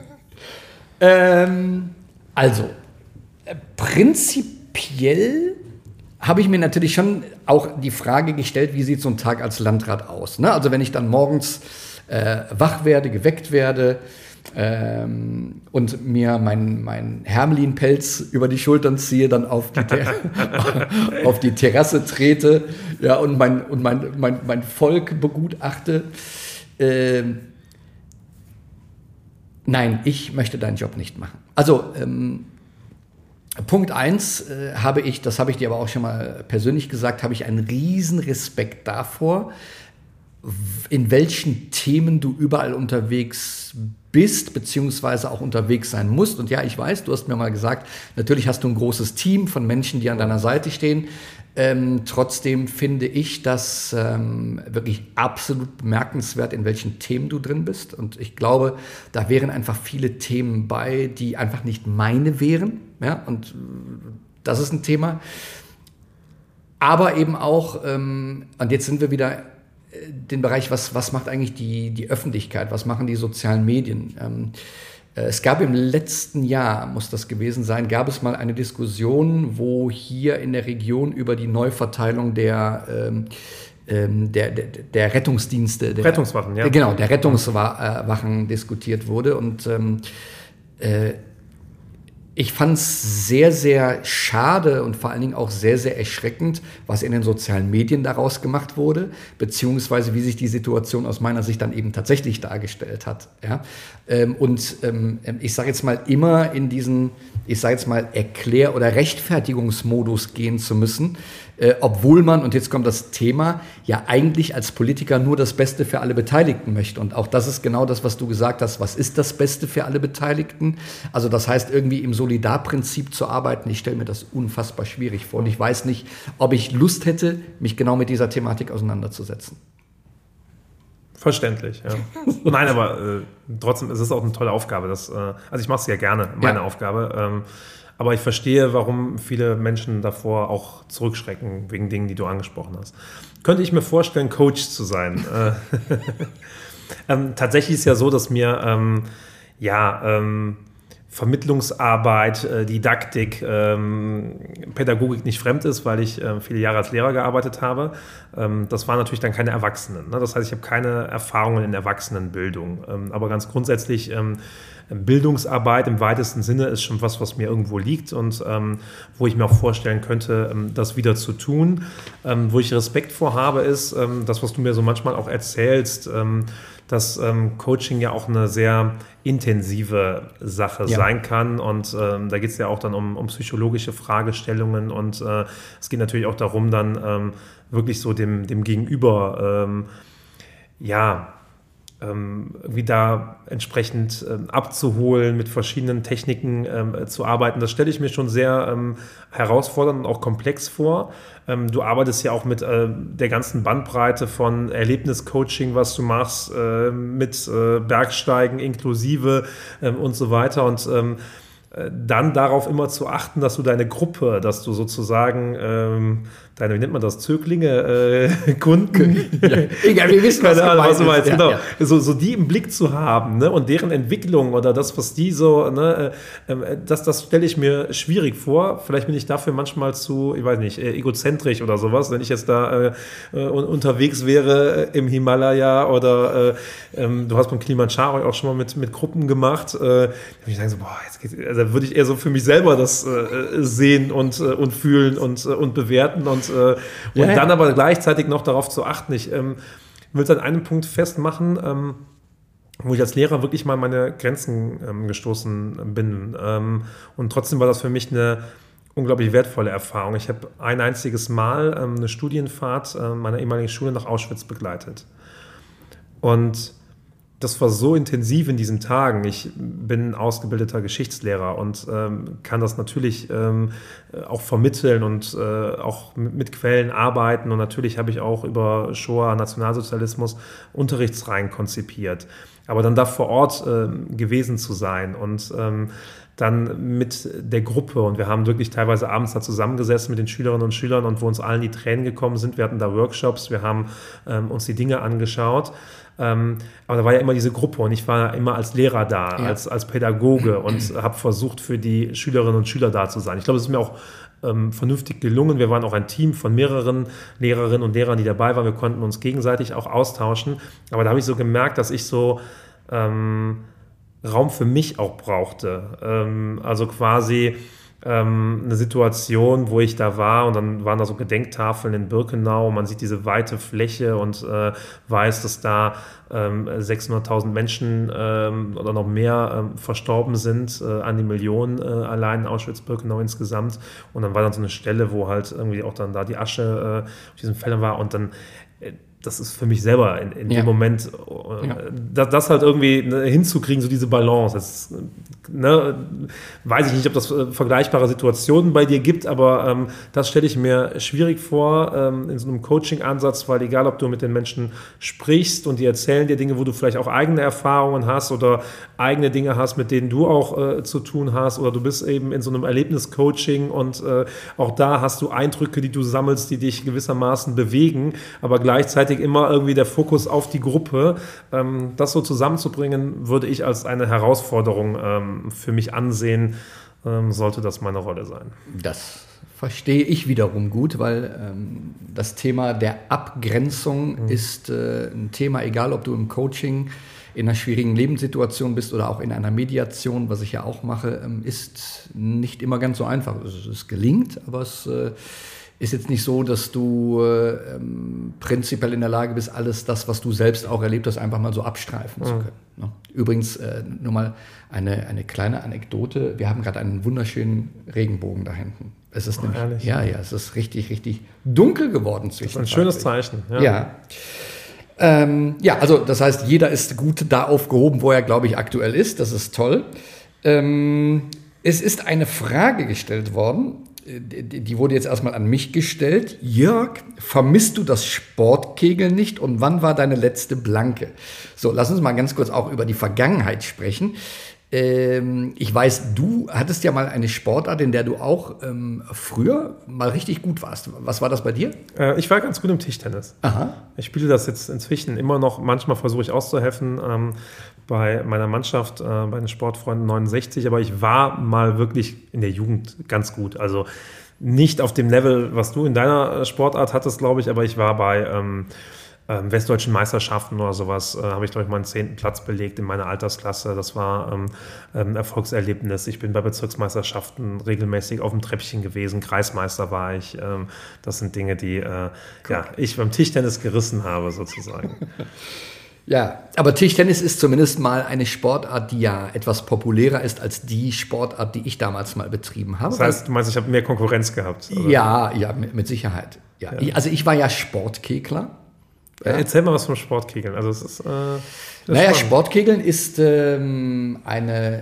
ähm, also, äh, prinzipiell habe ich mir natürlich schon auch die Frage gestellt, wie sieht so ein Tag als Landrat aus? Ne? Also wenn ich dann morgens äh, wach werde, geweckt werde ähm, und mir meinen mein Hermelin-Pelz über die Schultern ziehe, dann auf die, Ter- auf die Terrasse trete, ja, und mein, und mein, mein, mein Volk begutachte. Ähm, nein, ich möchte deinen Job nicht machen. Also ähm, Punkt eins äh, habe ich, das habe ich dir aber auch schon mal persönlich gesagt, habe ich einen riesen Respekt davor, in welchen Themen du überall unterwegs bist, beziehungsweise auch unterwegs sein musst. Und ja, ich weiß, du hast mir mal gesagt, natürlich hast du ein großes Team von Menschen, die an deiner Seite stehen. Ähm, trotzdem finde ich das ähm, wirklich absolut bemerkenswert, in welchen Themen du drin bist. Und ich glaube, da wären einfach viele Themen bei, die einfach nicht meine wären. Ja? Und das ist ein Thema. Aber eben auch, ähm, und jetzt sind wir wieder den Bereich, was, was macht eigentlich die, die Öffentlichkeit, was machen die sozialen Medien? Ähm, äh, es gab im letzten Jahr, muss das gewesen sein, gab es mal eine Diskussion, wo hier in der Region über die Neuverteilung der, ähm, der, der, der Rettungsdienste, der, Rettungswachen, ja. Genau, der Rettungswachen diskutiert wurde. Und ähm, äh, ich fand es sehr, sehr schade und vor allen Dingen auch sehr, sehr erschreckend, was in den sozialen Medien daraus gemacht wurde, beziehungsweise wie sich die Situation aus meiner Sicht dann eben tatsächlich dargestellt hat. Ja? Und ich sage jetzt mal, immer in diesen, ich sage jetzt mal, Erklär- oder Rechtfertigungsmodus gehen zu müssen, äh, obwohl man, und jetzt kommt das Thema, ja eigentlich als Politiker nur das Beste für alle Beteiligten möchte. Und auch das ist genau das, was du gesagt hast. Was ist das Beste für alle Beteiligten? Also das heißt, irgendwie im Solidarprinzip zu arbeiten, ich stelle mir das unfassbar schwierig vor. Und ich weiß nicht, ob ich Lust hätte, mich genau mit dieser Thematik auseinanderzusetzen. Verständlich, ja. Nein, aber äh, trotzdem ist es auch eine tolle Aufgabe. Das, äh, also ich mache es ja gerne, meine ja. Aufgabe. Ähm, aber ich verstehe, warum viele Menschen davor auch zurückschrecken, wegen Dingen, die du angesprochen hast. Könnte ich mir vorstellen, Coach zu sein? ähm, tatsächlich ist es ja so, dass mir ähm, ja ähm, Vermittlungsarbeit, äh, Didaktik, ähm, Pädagogik nicht fremd ist, weil ich äh, viele Jahre als Lehrer gearbeitet habe. Ähm, das waren natürlich dann keine Erwachsenen. Ne? Das heißt, ich habe keine Erfahrungen in Erwachsenenbildung. Ähm, aber ganz grundsätzlich ähm, Bildungsarbeit im weitesten Sinne ist schon was, was mir irgendwo liegt und ähm, wo ich mir auch vorstellen könnte, ähm, das wieder zu tun. Ähm, wo ich Respekt vor habe, ist ähm, das, was du mir so manchmal auch erzählst, ähm, dass ähm, Coaching ja auch eine sehr intensive Sache ja. sein kann und ähm, da geht es ja auch dann um, um psychologische Fragestellungen und äh, es geht natürlich auch darum, dann ähm, wirklich so dem, dem Gegenüber ähm, ja, ähm, irgendwie da entsprechend ähm, abzuholen, mit verschiedenen Techniken ähm, zu arbeiten. Das stelle ich mir schon sehr ähm, herausfordernd und auch komplex vor. Ähm, du arbeitest ja auch mit äh, der ganzen Bandbreite von Erlebniscoaching, was du machst, äh, mit äh, Bergsteigen inklusive ähm, und so weiter und ähm, dann darauf immer zu achten, dass du deine Gruppe, dass du sozusagen ähm, deine, wie nennt man das, Zöglinge, äh, Kunden, ja. Egal, wir wissen, keine Ahnung, was du meinst, ja, genau, ja. so, so die im Blick zu haben, ne, und deren Entwicklung oder das, was die so, ne, äh, das, das stelle ich mir schwierig vor. Vielleicht bin ich dafür manchmal zu, ich weiß nicht, egozentrisch oder sowas, wenn ich jetzt da äh, unterwegs wäre im Himalaya oder äh, ähm, du hast beim Kilimanjaro auch schon mal mit, mit Gruppen gemacht, äh, da würde ich sagen so, boah, jetzt geht's, also da würde ich eher so für mich selber das äh, sehen und, äh, und fühlen und, äh, und bewerten und, äh, und ja, dann ja. aber gleichzeitig noch darauf zu achten. Ich ähm, will es an einem Punkt festmachen, ähm, wo ich als Lehrer wirklich mal meine Grenzen ähm, gestoßen bin. Ähm, und trotzdem war das für mich eine unglaublich wertvolle Erfahrung. Ich habe ein einziges Mal ähm, eine Studienfahrt äh, meiner ehemaligen Schule nach Auschwitz begleitet. Und das war so intensiv in diesen Tagen. Ich bin ausgebildeter Geschichtslehrer und ähm, kann das natürlich ähm, auch vermitteln und äh, auch mit, mit Quellen arbeiten. Und natürlich habe ich auch über Shoah, Nationalsozialismus Unterrichtsreihen konzipiert. Aber dann da vor Ort äh, gewesen zu sein und ähm, dann mit der Gruppe und wir haben wirklich teilweise abends da zusammengesessen mit den Schülerinnen und Schülern und wo uns allen die Tränen gekommen sind. Wir hatten da Workshops, wir haben ähm, uns die Dinge angeschaut. Ähm, aber da war ja immer diese Gruppe und ich war immer als Lehrer da, ja. als, als Pädagoge und habe versucht, für die Schülerinnen und Schüler da zu sein. Ich glaube, es ist mir auch ähm, vernünftig gelungen. Wir waren auch ein Team von mehreren Lehrerinnen und Lehrern, die dabei waren. Wir konnten uns gegenseitig auch austauschen. Aber da habe ich so gemerkt, dass ich so ähm, Raum für mich auch brauchte. Ähm, also quasi ähm, eine Situation, wo ich da war und dann waren da so Gedenktafeln in Birkenau und man sieht diese weite Fläche und äh, weiß, dass da ähm, sechshunderttausend Menschen ähm, oder noch mehr ähm, verstorben sind, äh, an die Millionen äh, allein in Auschwitz-Birkenau insgesamt. Und dann war dann so eine Stelle, wo halt irgendwie auch dann da die Asche äh, auf diesen Feldern war und dann äh, das ist für mich selber in, in ja. dem Moment, äh, ja. das, das halt irgendwie ne, hinzukriegen, so diese Balance. Das, ne, weiß ich nicht, ob das äh, vergleichbare Situationen bei dir gibt, aber ähm, das stelle ich mir schwierig vor ähm, in so einem Coaching-Ansatz, weil egal, ob du mit den Menschen sprichst und die erzählen dir Dinge, wo du vielleicht auch eigene Erfahrungen hast oder eigene Dinge hast, mit denen du auch äh, zu tun hast oder du bist eben in so einem Erlebnis-Coaching und äh, auch da hast du Eindrücke, die du sammelst, die dich gewissermaßen bewegen, aber gleichzeitig immer irgendwie der Fokus auf die Gruppe. Ähm, das so zusammenzubringen, würde ich als eine Herausforderung ähm, für mich ansehen, ähm, sollte das meine Rolle sein. Das verstehe ich wiederum gut, weil ähm, das Thema der Abgrenzung mhm. ist äh, ein Thema, egal ob du im Coaching in einer schwierigen Lebenssituation bist oder auch in einer Mediation, was ich ja auch mache, ähm, ist nicht immer ganz so einfach. Es, es gelingt, aber es äh, ist jetzt nicht so, dass du äh, ähm, prinzipiell in der Lage bist, alles das, was du selbst auch erlebt hast, einfach mal so abstreifen mhm. zu können. Ne? Übrigens, äh, nur mal eine, eine kleine Anekdote. Wir haben gerade einen wunderschönen Regenbogen da hinten. Es ist oh, nämlich, ehrlich? ja, ja, es ist richtig, richtig dunkel geworden zwischen. Das ist ein schönes Zeichen. Ja. ja. Ähm, ja, also das heißt, jeder ist gut da aufgehoben, wo er, glaube ich, aktuell ist. Das ist toll. Ähm, es ist eine Frage gestellt worden, die wurde jetzt erstmal an mich gestellt. Jörg, vermisst du das Sportkegeln nicht und wann war deine letzte Blanke? So, lass uns mal ganz kurz auch über die Vergangenheit sprechen. Ähm, ich weiß, du hattest ja mal eine Sportart, in der du auch ähm, früher mal richtig gut warst. Was war das bei dir? Äh, ich war ganz gut im Tischtennis. Aha. Ich spiele das jetzt inzwischen immer noch. Manchmal versuche ich auszuhelfen ähm, bei meiner Mannschaft, äh, bei den Sportfreunden neunundsechzig. Aber ich war mal wirklich in der Jugend ganz gut. Also nicht auf dem Level, was du in deiner Sportart hattest, glaube ich. Aber ich war bei ähm, ähm, westdeutschen Meisterschaften oder sowas. Äh, habe ich, glaube ich, meinen zehnten Platz belegt in meiner Altersklasse. Das war ähm, ein Erfolgserlebnis. Ich bin bei Bezirksmeisterschaften regelmäßig auf dem Treppchen gewesen. Kreismeister war ich. Ähm, das sind Dinge, die äh, ja, ich beim Tischtennis gerissen habe, sozusagen. Ja, aber Tischtennis ist zumindest mal eine Sportart, die ja etwas populärer ist als die Sportart, die ich damals mal betrieben habe. Das heißt, du meinst, ich habe mehr Konkurrenz gehabt? Oder? Ja, ja, mit, mit Sicherheit. Ja. Ja. Also ich war ja Sportkegler. Ja. Erzähl mal was vom Sportkegeln. Also es ist, äh, das naja, spannend. Sportkegeln ist ähm, eine, äh,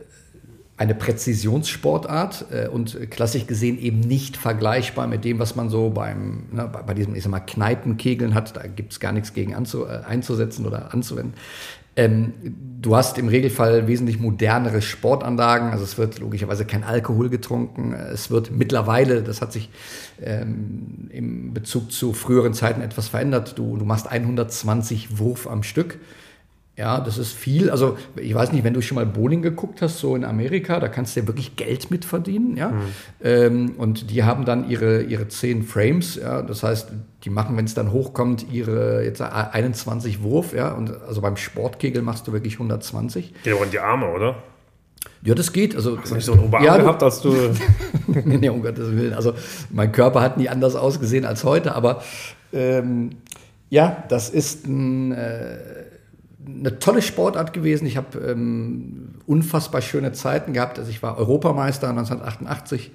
eine Präzisionssportart äh, und klassisch gesehen eben nicht vergleichbar mit dem, was man so beim, ne, bei, bei diesem, ich sag mal, Kneipenkegeln hat. Da gibt es gar nichts gegen anzu, äh, einzusetzen oder anzuwenden. Ähm, du hast im Regelfall wesentlich modernere Sportanlagen, also es wird logischerweise kein Alkohol getrunken, es wird mittlerweile, das hat sich ähm, im Bezug zu früheren Zeiten etwas verändert, du, du machst hundertzwanzig Wurf am Stück. Ja, das ist viel. Also ich weiß nicht, wenn du schon mal Bowling geguckt hast, so in Amerika, da kannst du ja wirklich Geld mit verdienen. Ja? Mhm. Ähm, und die haben dann ihre, ihre zehn Frames. Ja? Das heißt, die machen, wenn es dann hochkommt, ihre jetzt einundzwanzig Wurf. Ja? Und also beim Sportkegel machst du wirklich hundertzwanzig. Geht aber in die Arme, oder? Ja, das geht. Also, hast du nicht so einen Oberarm ja, gehabt, als du... nee, um Gottes Willen. Also mein Körper hat nie anders ausgesehen als heute. Aber ähm, ja, das ist ein... Äh, eine tolle Sportart gewesen. Ich habe ähm, unfassbar schöne Zeiten gehabt. Also ich war Europameister neunzehnhundertachtundachtzig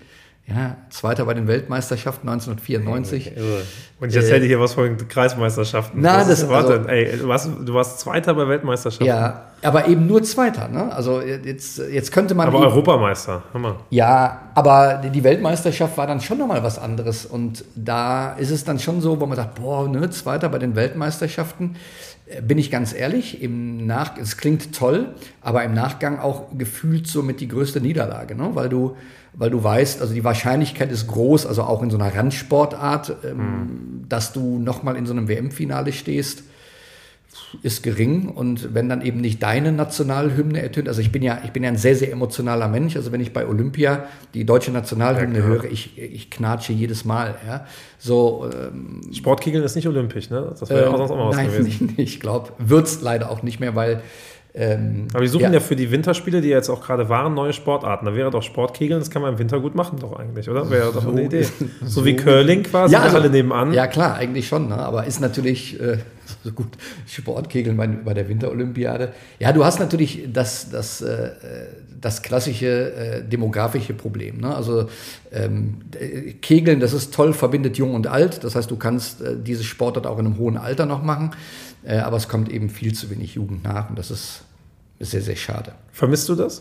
Ja, Zweiter bei den Weltmeisterschaften neunzehnhundertvierundneunzig. Und ich erzähle dir hier was von Kreismeisterschaften. Na, das, ist, warte, also, ey, du warst, du warst Zweiter bei Weltmeisterschaften. Ja, aber eben nur Zweiter. Ne? Also jetzt, jetzt könnte man... Aber eben, Europameister, Hammer. Ja, aber die Weltmeisterschaft war dann schon nochmal was anderes. Und da ist es dann schon so, wo man sagt, boah, ne, Zweiter bei den Weltmeisterschaften. Bin ich ganz ehrlich, im Nach es klingt toll, aber im Nachgang auch gefühlt so mit die größte Niederlage, ne? weil du weil du weißt, also die Wahrscheinlichkeit ist groß, also auch in so einer Randsportart, ähm, mhm. dass du nochmal in so einem W M-Finale stehst, ist gering. Und wenn dann eben nicht deine Nationalhymne ertönt, also ich bin ja, ich bin ja ein sehr, sehr emotionaler Mensch, also wenn ich bei Olympia die deutsche Nationalhymne ja, höre, ich, ich knatsche jedes Mal. Ja. So, ähm, Sportkegeln ist nicht olympisch, ne? Das wäre äh, auch sonst auch mal was nein, gewesen. Nein, ich glaube, wird es leider auch nicht mehr, weil Ähm, Aber wir suchen ja. ja für die Winterspiele, die jetzt auch gerade waren, neue Sportarten. Da wäre doch Sportkegeln, das kann man im Winter gut machen doch eigentlich, oder? Wäre doch so, eine Idee. So, so wie Curling quasi, ja, also, alle nebenan. Ja klar, eigentlich schon, ne? Aber ist natürlich äh, so gut, Sportkegeln bei, bei der Winterolympiade. Ja, du hast natürlich das, das, äh, das klassische äh, demografische Problem. Ne? Also ähm, Kegeln, das ist toll, verbindet Jung und Alt. Das heißt, du kannst äh, diese Sportart auch in einem hohen Alter noch machen. Äh, aber es kommt eben viel zu wenig Jugend nach und das ist, ist sehr, sehr schade. Vermisst du das?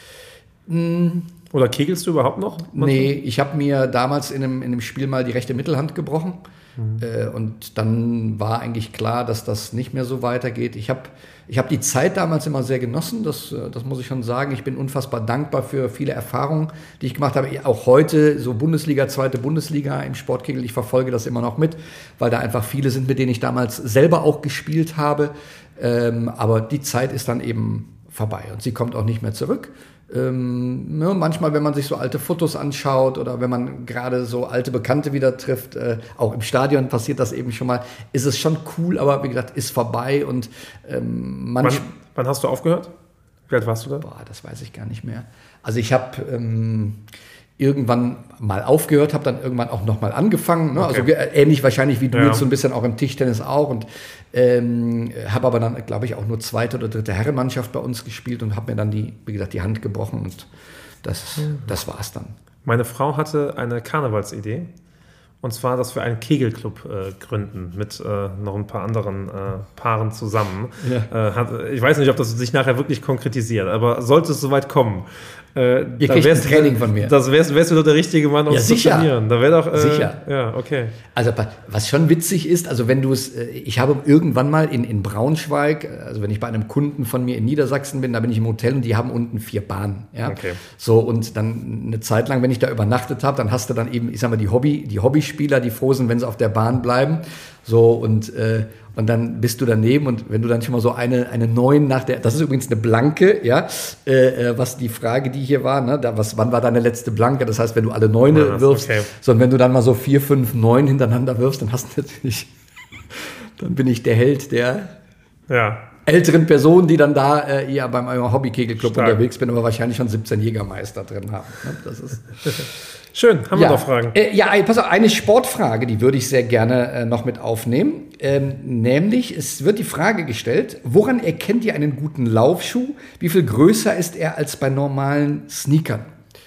Mm. Oder kegelst du überhaupt noch? Manchmal? Nee, ich habe mir damals in einem, in einem Spiel mal die rechte Mittelhand gebrochen. Mhm. Äh, und dann war eigentlich klar, dass das nicht mehr so weitergeht. Ich habe ich hab die Zeit damals immer sehr genossen, das, das muss ich schon sagen. Ich bin unfassbar dankbar für viele Erfahrungen, die ich gemacht habe. Auch heute, so Bundesliga, zweite Bundesliga im Sportkegel, ich verfolge das immer noch mit, weil da einfach viele sind, mit denen ich damals selber auch gespielt habe. Ähm, aber die Zeit ist dann eben vorbei und sie kommt auch nicht mehr zurück. Ähm, ja, manchmal, wenn man sich so alte Fotos anschaut oder wenn man gerade so alte Bekannte wieder trifft, äh, auch im Stadion passiert das eben schon mal, ist es schon cool, aber wie gesagt, ist vorbei und ähm, manch- wann, wann hast du aufgehört? Wie alt warst du da? Boah, das weiß ich gar nicht mehr. Also ich habe ähm, irgendwann mal aufgehört, habe dann irgendwann auch nochmal angefangen, ne? Okay. Also ähnlich wahrscheinlich wie du ja. jetzt so ein bisschen auch im Tischtennis auch und ähm, habe aber dann, glaube ich, auch nur zweite oder dritte Herrenmannschaft bei uns gespielt und habe mir dann die, wie gesagt, die Hand gebrochen und das, mhm. das war's dann. Meine Frau hatte eine Karnevalsidee und zwar, dass wir einen Kegelclub äh, gründen mit äh, noch ein paar anderen äh, Paaren zusammen. Ja. Äh, hat, ich weiß nicht, ob das sich nachher wirklich konkretisiert, aber sollte es soweit kommen, Äh, Ihr kriegt ein Training von mir. Das wärst, wärst du doch der richtige Mann, um ja, zu trainieren. Da wäre doch äh, sicher. Ja, okay. Also was schon witzig ist, also wenn du es, ich habe irgendwann mal in, in Braunschweig, also wenn ich bei einem Kunden von mir in Niedersachsen bin, da bin ich im Hotel und die haben unten vier Bahnen. Ja? Okay. So und dann eine Zeit lang, wenn ich da übernachtet habe, dann hast du dann eben, ich sag mal, die Hobby, die Hobbyspieler, die froh sind, wenn sie auf der Bahn bleiben. So und äh, Und dann bist du daneben und wenn du dann schon mal so eine, eine neun nach der, das ist übrigens eine Blanke, ja, äh, was die Frage, die hier war, ne, da, was, wann war deine letzte Blanke? Das heißt, wenn du alle Neune ja, wirfst, okay. So, und wenn du dann mal so vier, fünf, neun hintereinander wirfst, dann hast du natürlich, dann bin ich der Held der ja. älteren Personen, die dann da äh, eher beim Hobby-Kegelclub unterwegs bin, aber wahrscheinlich schon siebzehn Jägermeister drin haben. Ne? Das ist schön, haben ja. wir noch Fragen? Äh, ja, pass auf, eine Sportfrage, die würde ich sehr gerne äh, noch mit aufnehmen. Ähm, nämlich, es wird die Frage gestellt, woran erkennt ihr einen guten Laufschuh? Wie viel größer ist er als bei normalen Sneakern?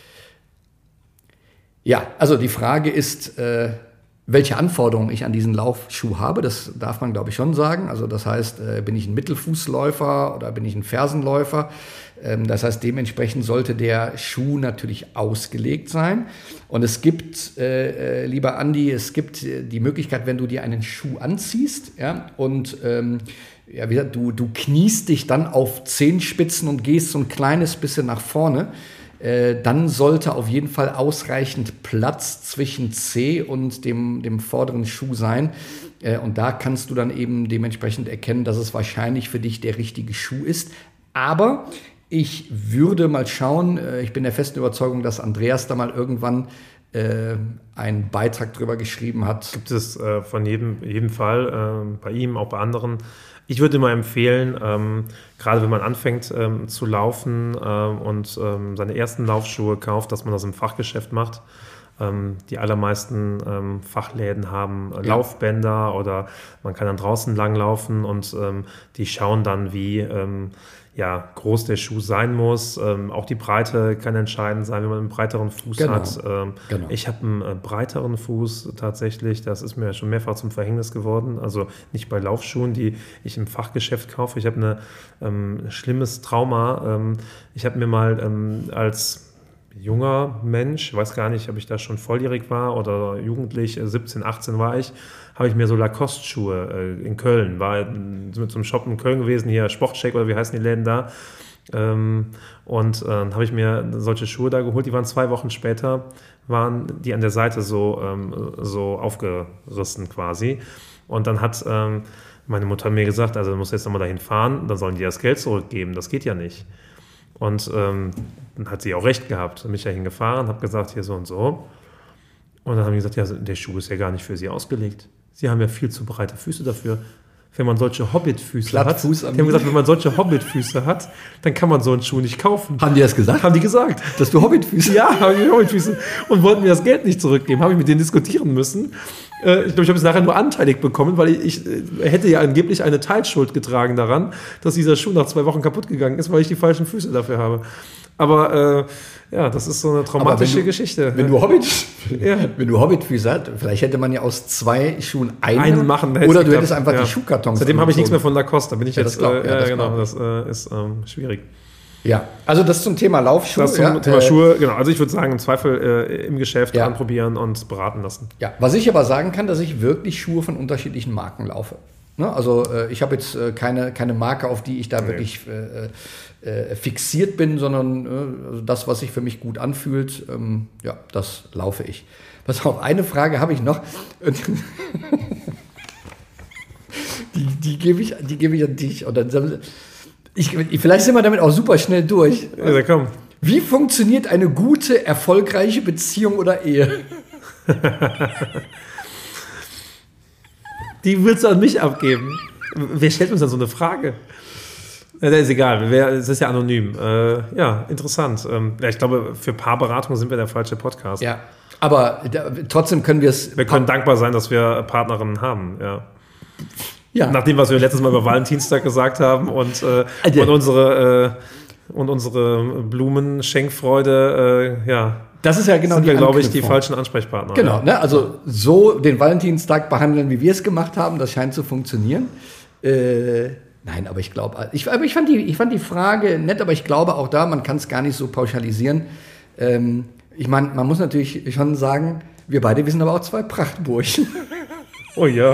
Ja, also die Frage ist, äh, welche Anforderungen ich an diesen Laufschuh habe. Das darf man, glaube ich, schon sagen. Also das heißt, äh, bin ich ein Mittelfußläufer oder bin ich ein Fersenläufer? Ähm, das heißt, dementsprechend sollte der Schuh natürlich ausgelegt sein. Und es gibt, äh, lieber Andi, es gibt die Möglichkeit, wenn du dir einen Schuh anziehst, ja, und ähm, ja, wie gesagt, du, du kniest dich dann auf Zehenspitzen und gehst so ein kleines bisschen nach vorne, äh, dann sollte auf jeden Fall ausreichend Platz zwischen Zeh und dem, dem vorderen Schuh sein. Äh, und da kannst du dann eben dementsprechend erkennen, dass es wahrscheinlich für dich der richtige Schuh ist. Aber ich würde mal schauen, äh, ich bin der festen Überzeugung, dass Andreas da mal irgendwann äh, einen Beitrag drüber geschrieben hat. Gibt es äh, von jedem, jedem Fall, äh, bei ihm, auch bei anderen. Ich würde mal empfehlen, ähm, gerade wenn man anfängt ähm, zu laufen ähm, und ähm, seine ersten Laufschuhe kauft, dass man das im Fachgeschäft macht. Ähm, die allermeisten ähm, Fachläden haben äh, Ja. Laufbänder oder man kann dann draußen langlaufen und ähm, die schauen dann, wie ähm, ja, groß der Schuh sein muss. Ähm, auch die Breite kann entscheidend sein, wenn man einen breiteren Fuß Genau. hat. Ähm, Genau. Ich habe einen äh, breiteren Fuß tatsächlich. Das ist mir schon mehrfach zum Verhängnis geworden. Also nicht bei Laufschuhen, die ich im Fachgeschäft kaufe. Ich habe ein ähm, schlimmes Trauma. Ähm, ich habe mir mal ähm, als junger Mensch, ich weiß gar nicht, ob ich da schon volljährig war oder jugendlich, äh, siebzehn, achtzehn war ich, habe ich mir so Lacoste-Schuhe äh, in Köln, war äh, mit so einem Shop in Köln gewesen, hier Sportcheck oder wie heißen die Läden da, ähm, und äh, dann habe ich mir solche Schuhe da geholt, die waren zwei Wochen später, waren die an der Seite so, ähm, so aufgerissen quasi, und dann hat ähm, meine Mutter mir gesagt, also du musst jetzt nochmal dahin fahren, dann sollen die das Geld zurückgeben, das geht ja nicht. Und ähm, dann hat sie auch recht gehabt. Dann bin ich da hingefahren, habe gesagt, hier so und so. Und dann haben die gesagt, ja, der Schuh ist ja gar nicht für sie ausgelegt. Sie haben ja viel zu breite Füße dafür. Wenn man solche Hobbitfüße hat, Plattfuß die am haben gesagt, wenn man solche Hobbitfüße hat, dann kann man so einen Schuh nicht kaufen. Haben die das gesagt? Haben die gesagt. Dass du Hobbitfüße? Ja, haben die Hobbitfüße. Und wollten mir das Geld nicht zurückgeben. Habe ich mit denen diskutieren müssen. Äh, Ich glaube, ich habe es nachher nur anteilig bekommen, weil ich, ich äh, hätte ja angeblich eine Teilschuld getragen daran, dass dieser Schuh nach zwei Wochen kaputt gegangen ist, weil ich die falschen Füße dafür habe. Aber äh, ja, das ist so eine traumatische wenn du, Geschichte. Wenn du Hobbit, Ja. wenn du Hobbitfüße hast, vielleicht hätte man ja aus zwei Schuhen einen, einen machen, dann hätte oder es du hättest geklappt. einfach Ja. die Schuhkartons. Seitdem habe ich nichts mehr angezogen. von Lacoste. Da bin ich Ja, jetzt. das glaub- äh, ja, ja, das genau, glaub das äh, ist ähm, schwierig. Ja, also das zum Thema Laufschuhe. Das zum ja, Thema äh, Schuhe, genau. Also ich würde sagen, im Zweifel äh, im Geschäft Ja. anprobieren und beraten lassen. Ja, was ich aber sagen kann, dass ich wirklich Schuhe von unterschiedlichen Marken laufe. Ne? Also äh, ich habe jetzt äh, keine, keine Marke, auf die ich da Nee. wirklich äh, äh, fixiert bin, sondern äh, also das, was sich für mich gut anfühlt, ähm, ja, das laufe ich. Pass auf, eine Frage habe ich noch. die die gebe ich, die gebe ich an dich. Und dann, ich, vielleicht sind wir damit auch super schnell durch. Ja, komm. Wie funktioniert eine gute, erfolgreiche Beziehung oder Ehe? Die willst du an mich abgeben. Wer stellt uns dann so eine Frage? Ja, das ist egal, wer, es ist ja anonym. Äh, ja, interessant. Ähm, ja, ich glaube, für Paarberatung sind wir der falsche Podcast. Ja, aber da, trotzdem können wir es. Wir können dankbar sein, dass wir Partnerinnen haben. Ja. Ja, Nach dem, was wir letztes Mal über Valentinstag gesagt haben und, äh, Also- und unsere, äh, und unsere Blumenschenkfreude, äh, ja, das ist ja genau sind die wir, glaube ich, die Anknüpfung. falschen Ansprechpartner. Genau, Ja. ne? Also so den Valentinstag behandeln, wie wir es gemacht haben, das scheint zu funktionieren. Äh, nein, aber ich glaube, ich, aber ich, fand die, ich fand die Frage nett, aber ich glaube auch da, man kann es gar nicht so pauschalisieren. Ähm, ich meine, man muss natürlich schon sagen, wir beide, wir sind aber auch zwei Prachtburschen. Oh ja.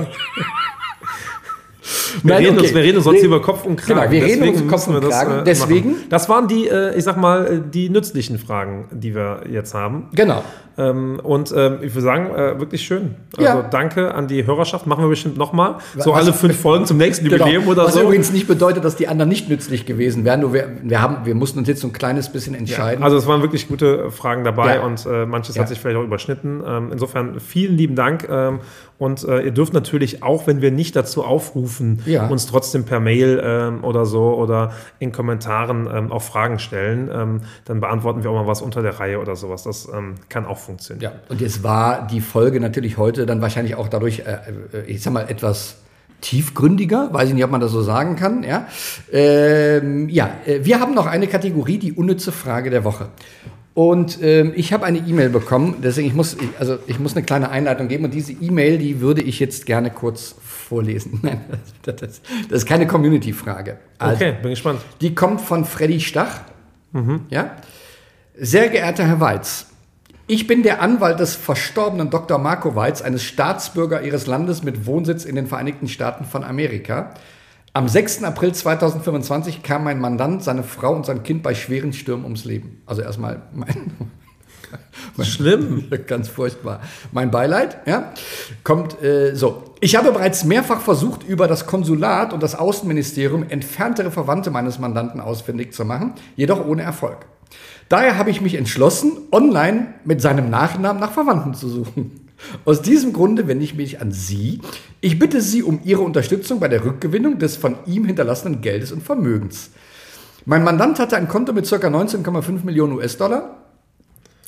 Wir, Nein, reden okay. uns, wir reden uns sonst über Kopf und Kragen. Genau, wir reden Deswegen uns Kopf müssen wir und das, Kragen. äh, Deswegen- machen. Das waren die, äh, ich sag mal, die nützlichen Fragen, die wir jetzt haben. Genau. Ähm, und ähm, ich würde sagen, äh, wirklich schön. Also Ja. danke an die Hörerschaft. Machen wir bestimmt nochmal. So Was- alle fünf Folgen zum nächsten Jubiläum Genau. oder Was so. übrigens nicht bedeutet, dass die anderen nicht nützlich gewesen wären. Nur wir, wir, haben, wir mussten uns jetzt so ein kleines bisschen Ja, entscheiden. also es waren wirklich gute Fragen dabei Ja. und äh, manches Ja. hat sich vielleicht auch überschnitten. Ähm, insofern vielen lieben Dank. Ähm, und äh, ihr dürft natürlich auch, wenn wir nicht dazu aufrufen, Ja. uns trotzdem per Mail ähm, oder so oder in Kommentaren ähm, auch Fragen stellen. Ähm, dann beantworten wir auch mal was unter der Reihe oder sowas. Das ähm, kann auch funktionieren. Ja, und jetzt war die Folge natürlich heute dann wahrscheinlich auch dadurch, äh, äh, ich sag mal, etwas tiefgründiger, weiß ich nicht, ob man das so sagen kann. Ja, ähm, ja äh, wir haben noch eine Kategorie, die unnütze Frage der Woche. Und ähm, ich habe eine E-Mail bekommen, deswegen ich muss, ich, also ich muss eine kleine Einleitung geben und diese E-Mail, die würde ich jetzt gerne kurz vorlesen. Nein, das, das, das ist keine Community-Frage. Also, Okay, bin gespannt. die kommt von Freddy Stach. Ja? Sehr geehrter Herr Weitz, ich bin der Anwalt des verstorbenen Doktor Marco Weitz, eines Staatsbürger Ihres Landes mit Wohnsitz in den Vereinigten Staaten von Amerika. Am sechsten April zweitausendfünfundzwanzig kam mein Mandant, seine Frau und sein Kind bei schweren Stürmen ums Leben. Also erstmal mein, Schlimm. ganz furchtbar. Mein Beileid, ja, kommt äh, so. Ich habe bereits mehrfach versucht, über das Konsulat und das Außenministerium entferntere Verwandte meines Mandanten ausfindig zu machen, jedoch ohne Erfolg. Daher habe ich mich entschlossen, online mit seinem Nachnamen nach Verwandten zu suchen. Aus diesem Grunde wende ich mich an Sie. Ich bitte Sie um Ihre Unterstützung bei der Rückgewinnung des von ihm hinterlassenen Geldes und Vermögens. Mein Mandant hatte ein Konto mit ca. neunzehn Komma fünf Millionen U S-Dollar.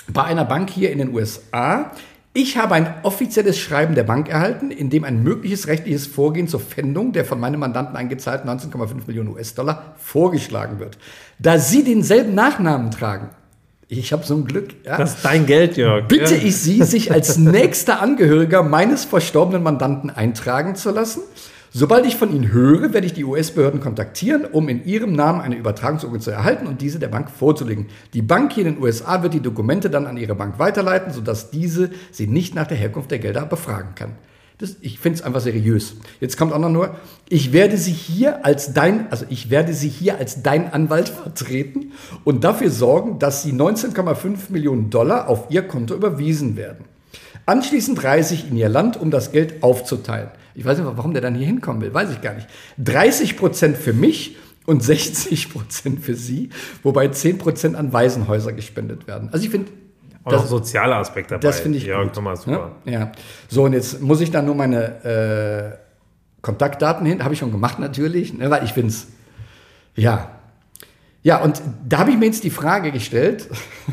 bei einer Bank hier in den U S A. Ich habe ein offizielles Schreiben der Bank erhalten, in dem ein mögliches rechtliches Vorgehen zur Pfändung der von meinem Mandanten eingezahlten neunzehn Komma fünf Millionen U S-Dollar vorgeschlagen wird. Da Sie denselben Nachnamen tragen, ich habe so ein Glück, ja, das ist dein Geld, Jörg. bitte ja. ich Sie, sich als nächster Angehöriger meines verstorbenen Mandanten eintragen zu lassen. Sobald ich von Ihnen höre, werde ich die U S-Behörden kontaktieren, um in Ihrem Namen eine Übertragungsurkunde zu erhalten und diese der Bank vorzulegen. Die Bank hier in den U S A wird die Dokumente dann an Ihre Bank weiterleiten, sodass diese sie nicht nach der Herkunft der Gelder befragen kann. Das, ich finde es einfach seriös. Jetzt kommt auch noch nur, ich werde Sie hier als dein, also ich werde Sie hier als dein Anwalt vertreten und dafür sorgen, dass Sie neunzehn Komma fünf Millionen Dollar auf Ihr Konto überwiesen werden. Anschließend reise ich in Ihr Land, um das Geld aufzuteilen. Ich weiß nicht, warum der dann hier hinkommen will, weiß ich gar nicht. dreißig Prozent für mich und sechzig Prozent für Sie, wobei zehn Prozent an Waisenhäuser gespendet werden. Also ich finde, auch noch sozialer Aspekt dabei. Das finde ich ja, gut. Mal super. Ja? Ja. So, und jetzt muss ich dann nur meine äh, Kontaktdaten hin, habe ich schon gemacht natürlich, ne, weil ich finde es, ja. Ja, und da habe ich mir jetzt die Frage gestellt,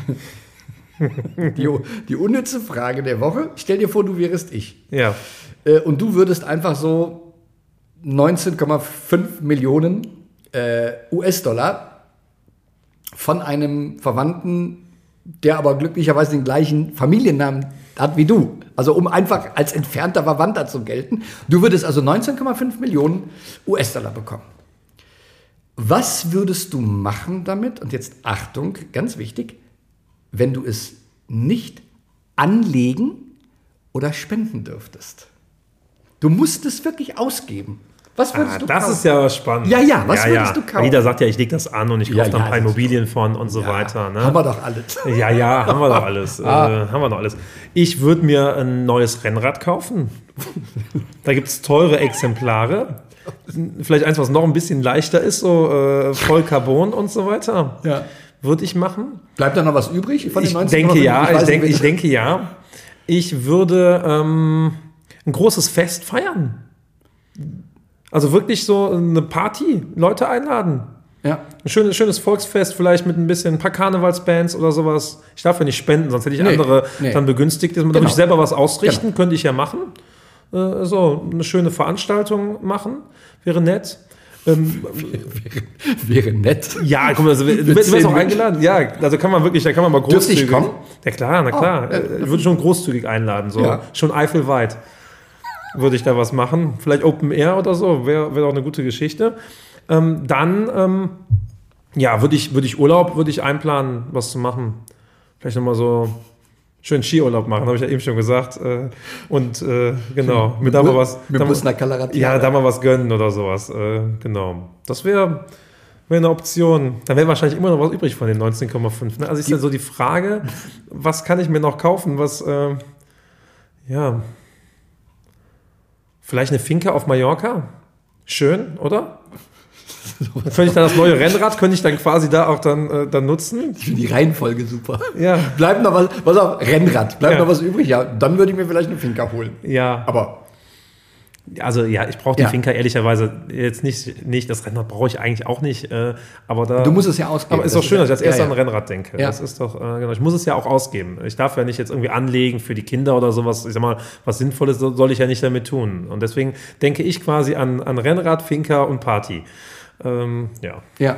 die, die unnütze Frage der Woche. Stell dir vor, du wärst ich. Ja. Äh, und du würdest einfach so neunzehn Komma fünf Millionen äh, U S-Dollar von einem Verwandten, der aber glücklicherweise den gleichen Familiennamen hat wie du. Also um einfach als entfernter Verwandter zu gelten. Du würdest also neunzehn Komma fünf Millionen U S-Dollar bekommen. Was würdest du machen damit? Und jetzt Achtung, ganz wichtig, wenn du es nicht anlegen oder spenden dürftest. Du musst es wirklich ausgeben. Was würdest Ah, du das kaufen? ist ja spannend. Ja, ja, was ja, würdest ja. du kaufen? Jeder sagt ja, ich lege das an und ich kaufe Ja, dann ja, ein paar das ist Immobilien von und so Ja, weiter. Ne? Haben wir doch alles. Ja, ja, haben wir doch alles. Ah. äh, haben wir doch alles. Ich würde mir ein neues Rennrad kaufen. Da gibt es teure Exemplare. Vielleicht eins, was noch ein bisschen leichter ist, so äh, voll Carbon und so weiter. Ja. Würde ich machen. Bleibt da noch was übrig von den Ich neunzehn denke ja, ich, weiß denk, nicht, ich denke ja. Ich würde ähm, ein großes Fest feiern. Also wirklich so eine Party, Leute einladen. Ja. Ein schönes, schönes Volksfest, vielleicht mit ein bisschen, ein paar Karnevalsbands oder sowas. Ich darf ja nicht spenden, sonst hätte ich Nee, andere nee. dann begünstigt. Da würde Genau. ich selber was ausrichten, Genau. könnte ich ja machen. Äh, so, eine schöne Veranstaltung machen, wäre nett. Ähm, Wäre nett. ja, guck mal, also, du Mit wirst zehn auch eingeladen. Ja, also kann man wirklich, da kann man mal Dürfte großzügig. ich kommen? Ja klar, na klar. ja. Ich würde schon großzügig einladen, so. Ja. Schon eifelweit würde ich da was machen. Vielleicht Open Air oder so, wäre wär auch eine gute Geschichte. Ähm, dann, ähm, ja, würde ich, würd ich Urlaub, würde ich einplanen, was zu machen. Vielleicht nochmal so schön Skiurlaub machen, habe ich ja eben schon gesagt. Äh, und äh, genau, mir da mal was. Mit da Bus mal- nach Calaratiana. Ja, da mal was gönnen oder sowas. Äh, genau. Das wäre wär eine Option. Dann wäre wahrscheinlich immer noch was übrig von den neunzehn Komma fünf. Ne? Also ist ja so die Frage, was kann ich mir noch kaufen, was, äh, ja, vielleicht eine Finca auf Mallorca? Schön, oder? Könnte ich dann das neue Rennrad, könnte ich dann quasi da auch dann, äh, dann nutzen? Ich finde die Reihenfolge super. Ja. Bleibt noch was, pass auf, Rennrad, bleibt Ja. noch was übrig? Ja, dann würde ich mir vielleicht eine Finca holen. Ja. Aber Also ja, ich brauche die Ja. Finca ehrlicherweise jetzt nicht, nicht. Das Rennrad brauche ich eigentlich auch nicht. Äh, aber da, du musst es ja ausgeben. aber ist Das doch schön, dass ich als ja, erstes ja. an ein Rennrad denke. Ja. Das ist doch, äh, genau. Ich muss es ja auch ausgeben. Ich darf ja nicht jetzt irgendwie anlegen für die Kinder oder sowas. Ich sag mal, was Sinnvolles so- soll ich ja nicht damit tun. Und deswegen denke ich quasi an, an Rennrad, Finca und Party. Ähm, ja. Ja.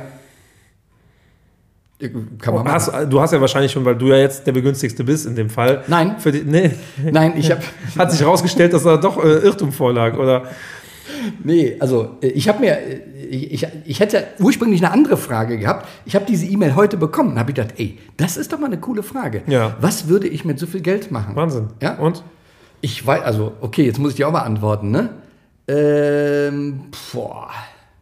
Kann man machen. Hast, du hast ja wahrscheinlich schon, weil du ja jetzt der Begünstigste bist in dem Fall. Nein. Für die, nee. Nein, ich habe Hat sich herausgestellt, dass da doch äh, Irrtum vorlag, oder? Nee, also äh, ich habe mir, äh, ich, ich hätte ursprünglich eine andere Frage gehabt. Ich habe diese E-Mail heute bekommen und habe gedacht, ey, das ist doch mal eine coole Frage. Ja. Was würde ich mit so viel Geld machen? Wahnsinn. Ja? Und? Ich weiß, also, okay, jetzt muss ich dir auch mal antworten, ne? Ähm, boah.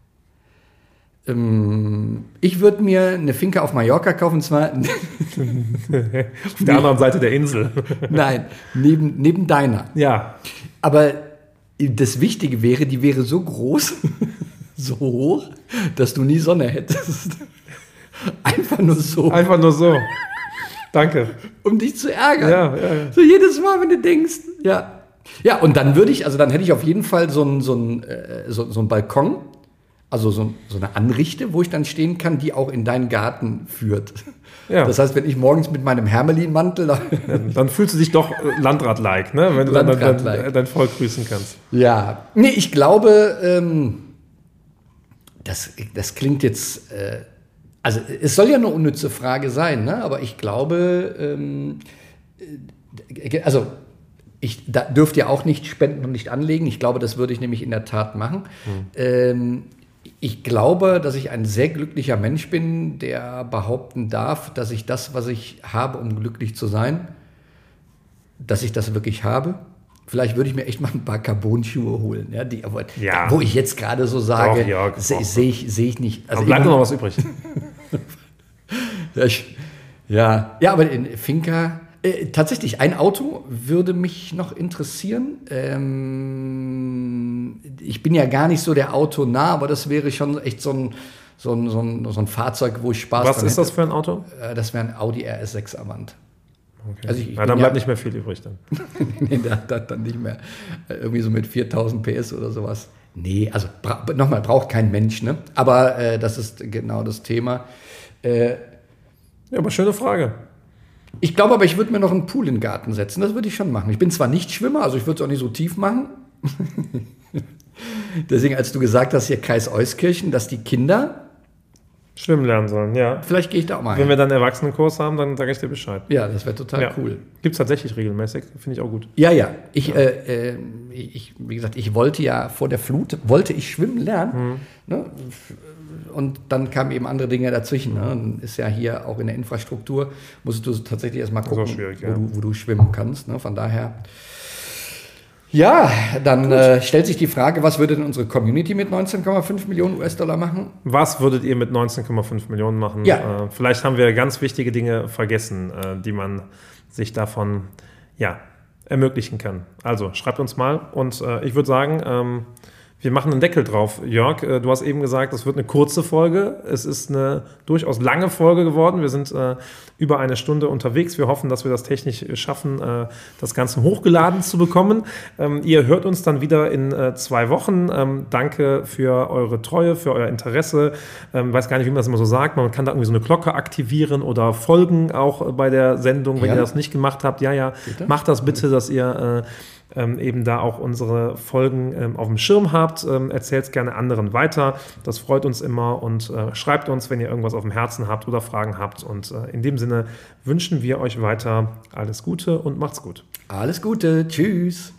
Ähm, ich würde mir eine Finca auf Mallorca kaufen, und zwar, Auf der anderen Seite der Insel. nein, neben, neben deiner. Ja. Aber das Wichtige wäre, die wäre so groß, so hoch, dass du nie Sonne hättest. Einfach nur so, Einfach nur so. Danke. um dich zu ärgern. Ja, ja, ja. So jedes Mal, wenn du denkst, ja. Ja, und dann würde ich, also dann hätte ich auf jeden Fall so einen so einen, äh, so, so einen Balkon, Also so, so eine Anrichte, wo ich dann stehen kann, die auch in deinen Garten führt. Ja. Das heißt, wenn ich morgens mit meinem Hermelin-Mantel... Ja, dann fühlst du dich doch Landrat-like, ne? Wenn du dann dein, dein, dein Volk grüßen kannst. Ja, nee, ich glaube, ähm, das, das klingt jetzt... Äh, also es soll ja eine unnütze Frage sein, ne? Aber ich glaube... Ähm, äh, also... Ich da dürfte ja auch nicht spenden und nicht anlegen. Ich glaube, das würde ich nämlich in der Tat machen. Hm. Ähm, ich glaube, dass ich ein sehr glücklicher Mensch bin, der behaupten darf, dass ich das, was ich habe, um glücklich zu sein, dass ich das wirklich habe. Vielleicht würde ich mir echt mal ein paar Carbon-Schuhe holen, ja, die, aber, ja. wo ich jetzt gerade so sage, Doch, ja, sehe seh ich, seh ich nicht. Also aber bleibt noch was übrig. ja, ich, ja, ja, aber in Finca... Äh, tatsächlich, ein Auto würde mich noch interessieren. Ähm, ich bin ja gar nicht so der Autonah, aber das wäre schon echt so ein, so ein, so ein, so ein Fahrzeug, wo ich Spaß Was dran ist hätte. das für ein Auto? Äh, das wäre ein Audi R S sechs Avant. Okay. Also ich, ich Na, dann ja, bleibt nicht mehr viel übrig dann. nee, da hat dann nicht mehr. Irgendwie so mit viertausend P S oder sowas. Nee, also bra- nochmal, braucht kein Mensch, ne? Aber äh, das ist genau das Thema. Äh, ja, aber schöne Frage. Ich glaube aber, ich würde mir noch einen Pool in den Garten setzen. Das würde ich schon machen. Ich bin zwar nicht Schwimmer, also ich würde es auch nicht so tief machen. Deswegen, als du gesagt hast, hier Kreis Euskirchen, dass die Kinder schwimmen lernen sollen, ja. Vielleicht gehe ich da auch mal Wenn hin. wir dann einen Erwachsenenkurs haben, dann sage ich dir Bescheid. Ja, das wäre total ja. cool. Gibt es tatsächlich regelmäßig, finde ich auch gut. Ja, ja. Ich, ja. Äh, äh, ich, wie gesagt, ich wollte ja vor der Flut, wollte ich schwimmen lernen. Mhm. Ne? Und dann kamen eben andere Dinge dazwischen. Ne? Dann ist ja hier auch in der Infrastruktur, musst du tatsächlich erstmal gucken, schwierig, wo, ja. du, wo du schwimmen kannst. Ne? Von daher... Ja, dann äh, stellt sich die Frage, was würde denn unsere Community mit neunzehn Komma fünf Millionen U S-Dollar machen? Was würdet ihr mit neunzehn Komma fünf Millionen machen? Ja. Äh, vielleicht haben wir ganz wichtige Dinge vergessen, äh, die man sich davon ja, ermöglichen kann. Also schreibt uns mal und äh, ich würde sagen, ähm, wir machen einen Deckel drauf. Jörg, äh, du hast eben gesagt, es wird eine kurze Folge. Es ist eine durchaus lange Folge geworden. Wir sind äh, über eine Stunde unterwegs. Wir hoffen, dass wir das technisch schaffen, äh, das Ganze hochgeladen zu bekommen. Ähm, ihr hört uns dann wieder in äh, zwei Wochen. Ähm, danke für eure Treue, für euer Interesse. Ähm, weiß gar nicht, wie man das immer so sagt. Man kann da irgendwie so eine Glocke aktivieren oder folgen auch bei der Sendung, wenn ja. ihr das nicht gemacht habt. Ja, ja, bitte? Macht das bitte, dass ihr... Äh, Ähm, eben da auch unsere Folgen ähm, auf dem Schirm habt. Ähm, erzählt es gerne anderen weiter. Das freut uns immer und äh, schreibt uns, wenn ihr irgendwas auf dem Herzen habt oder Fragen habt. Und äh, in dem Sinne wünschen wir euch weiter alles Gute und macht's gut. Alles Gute. Tschüss.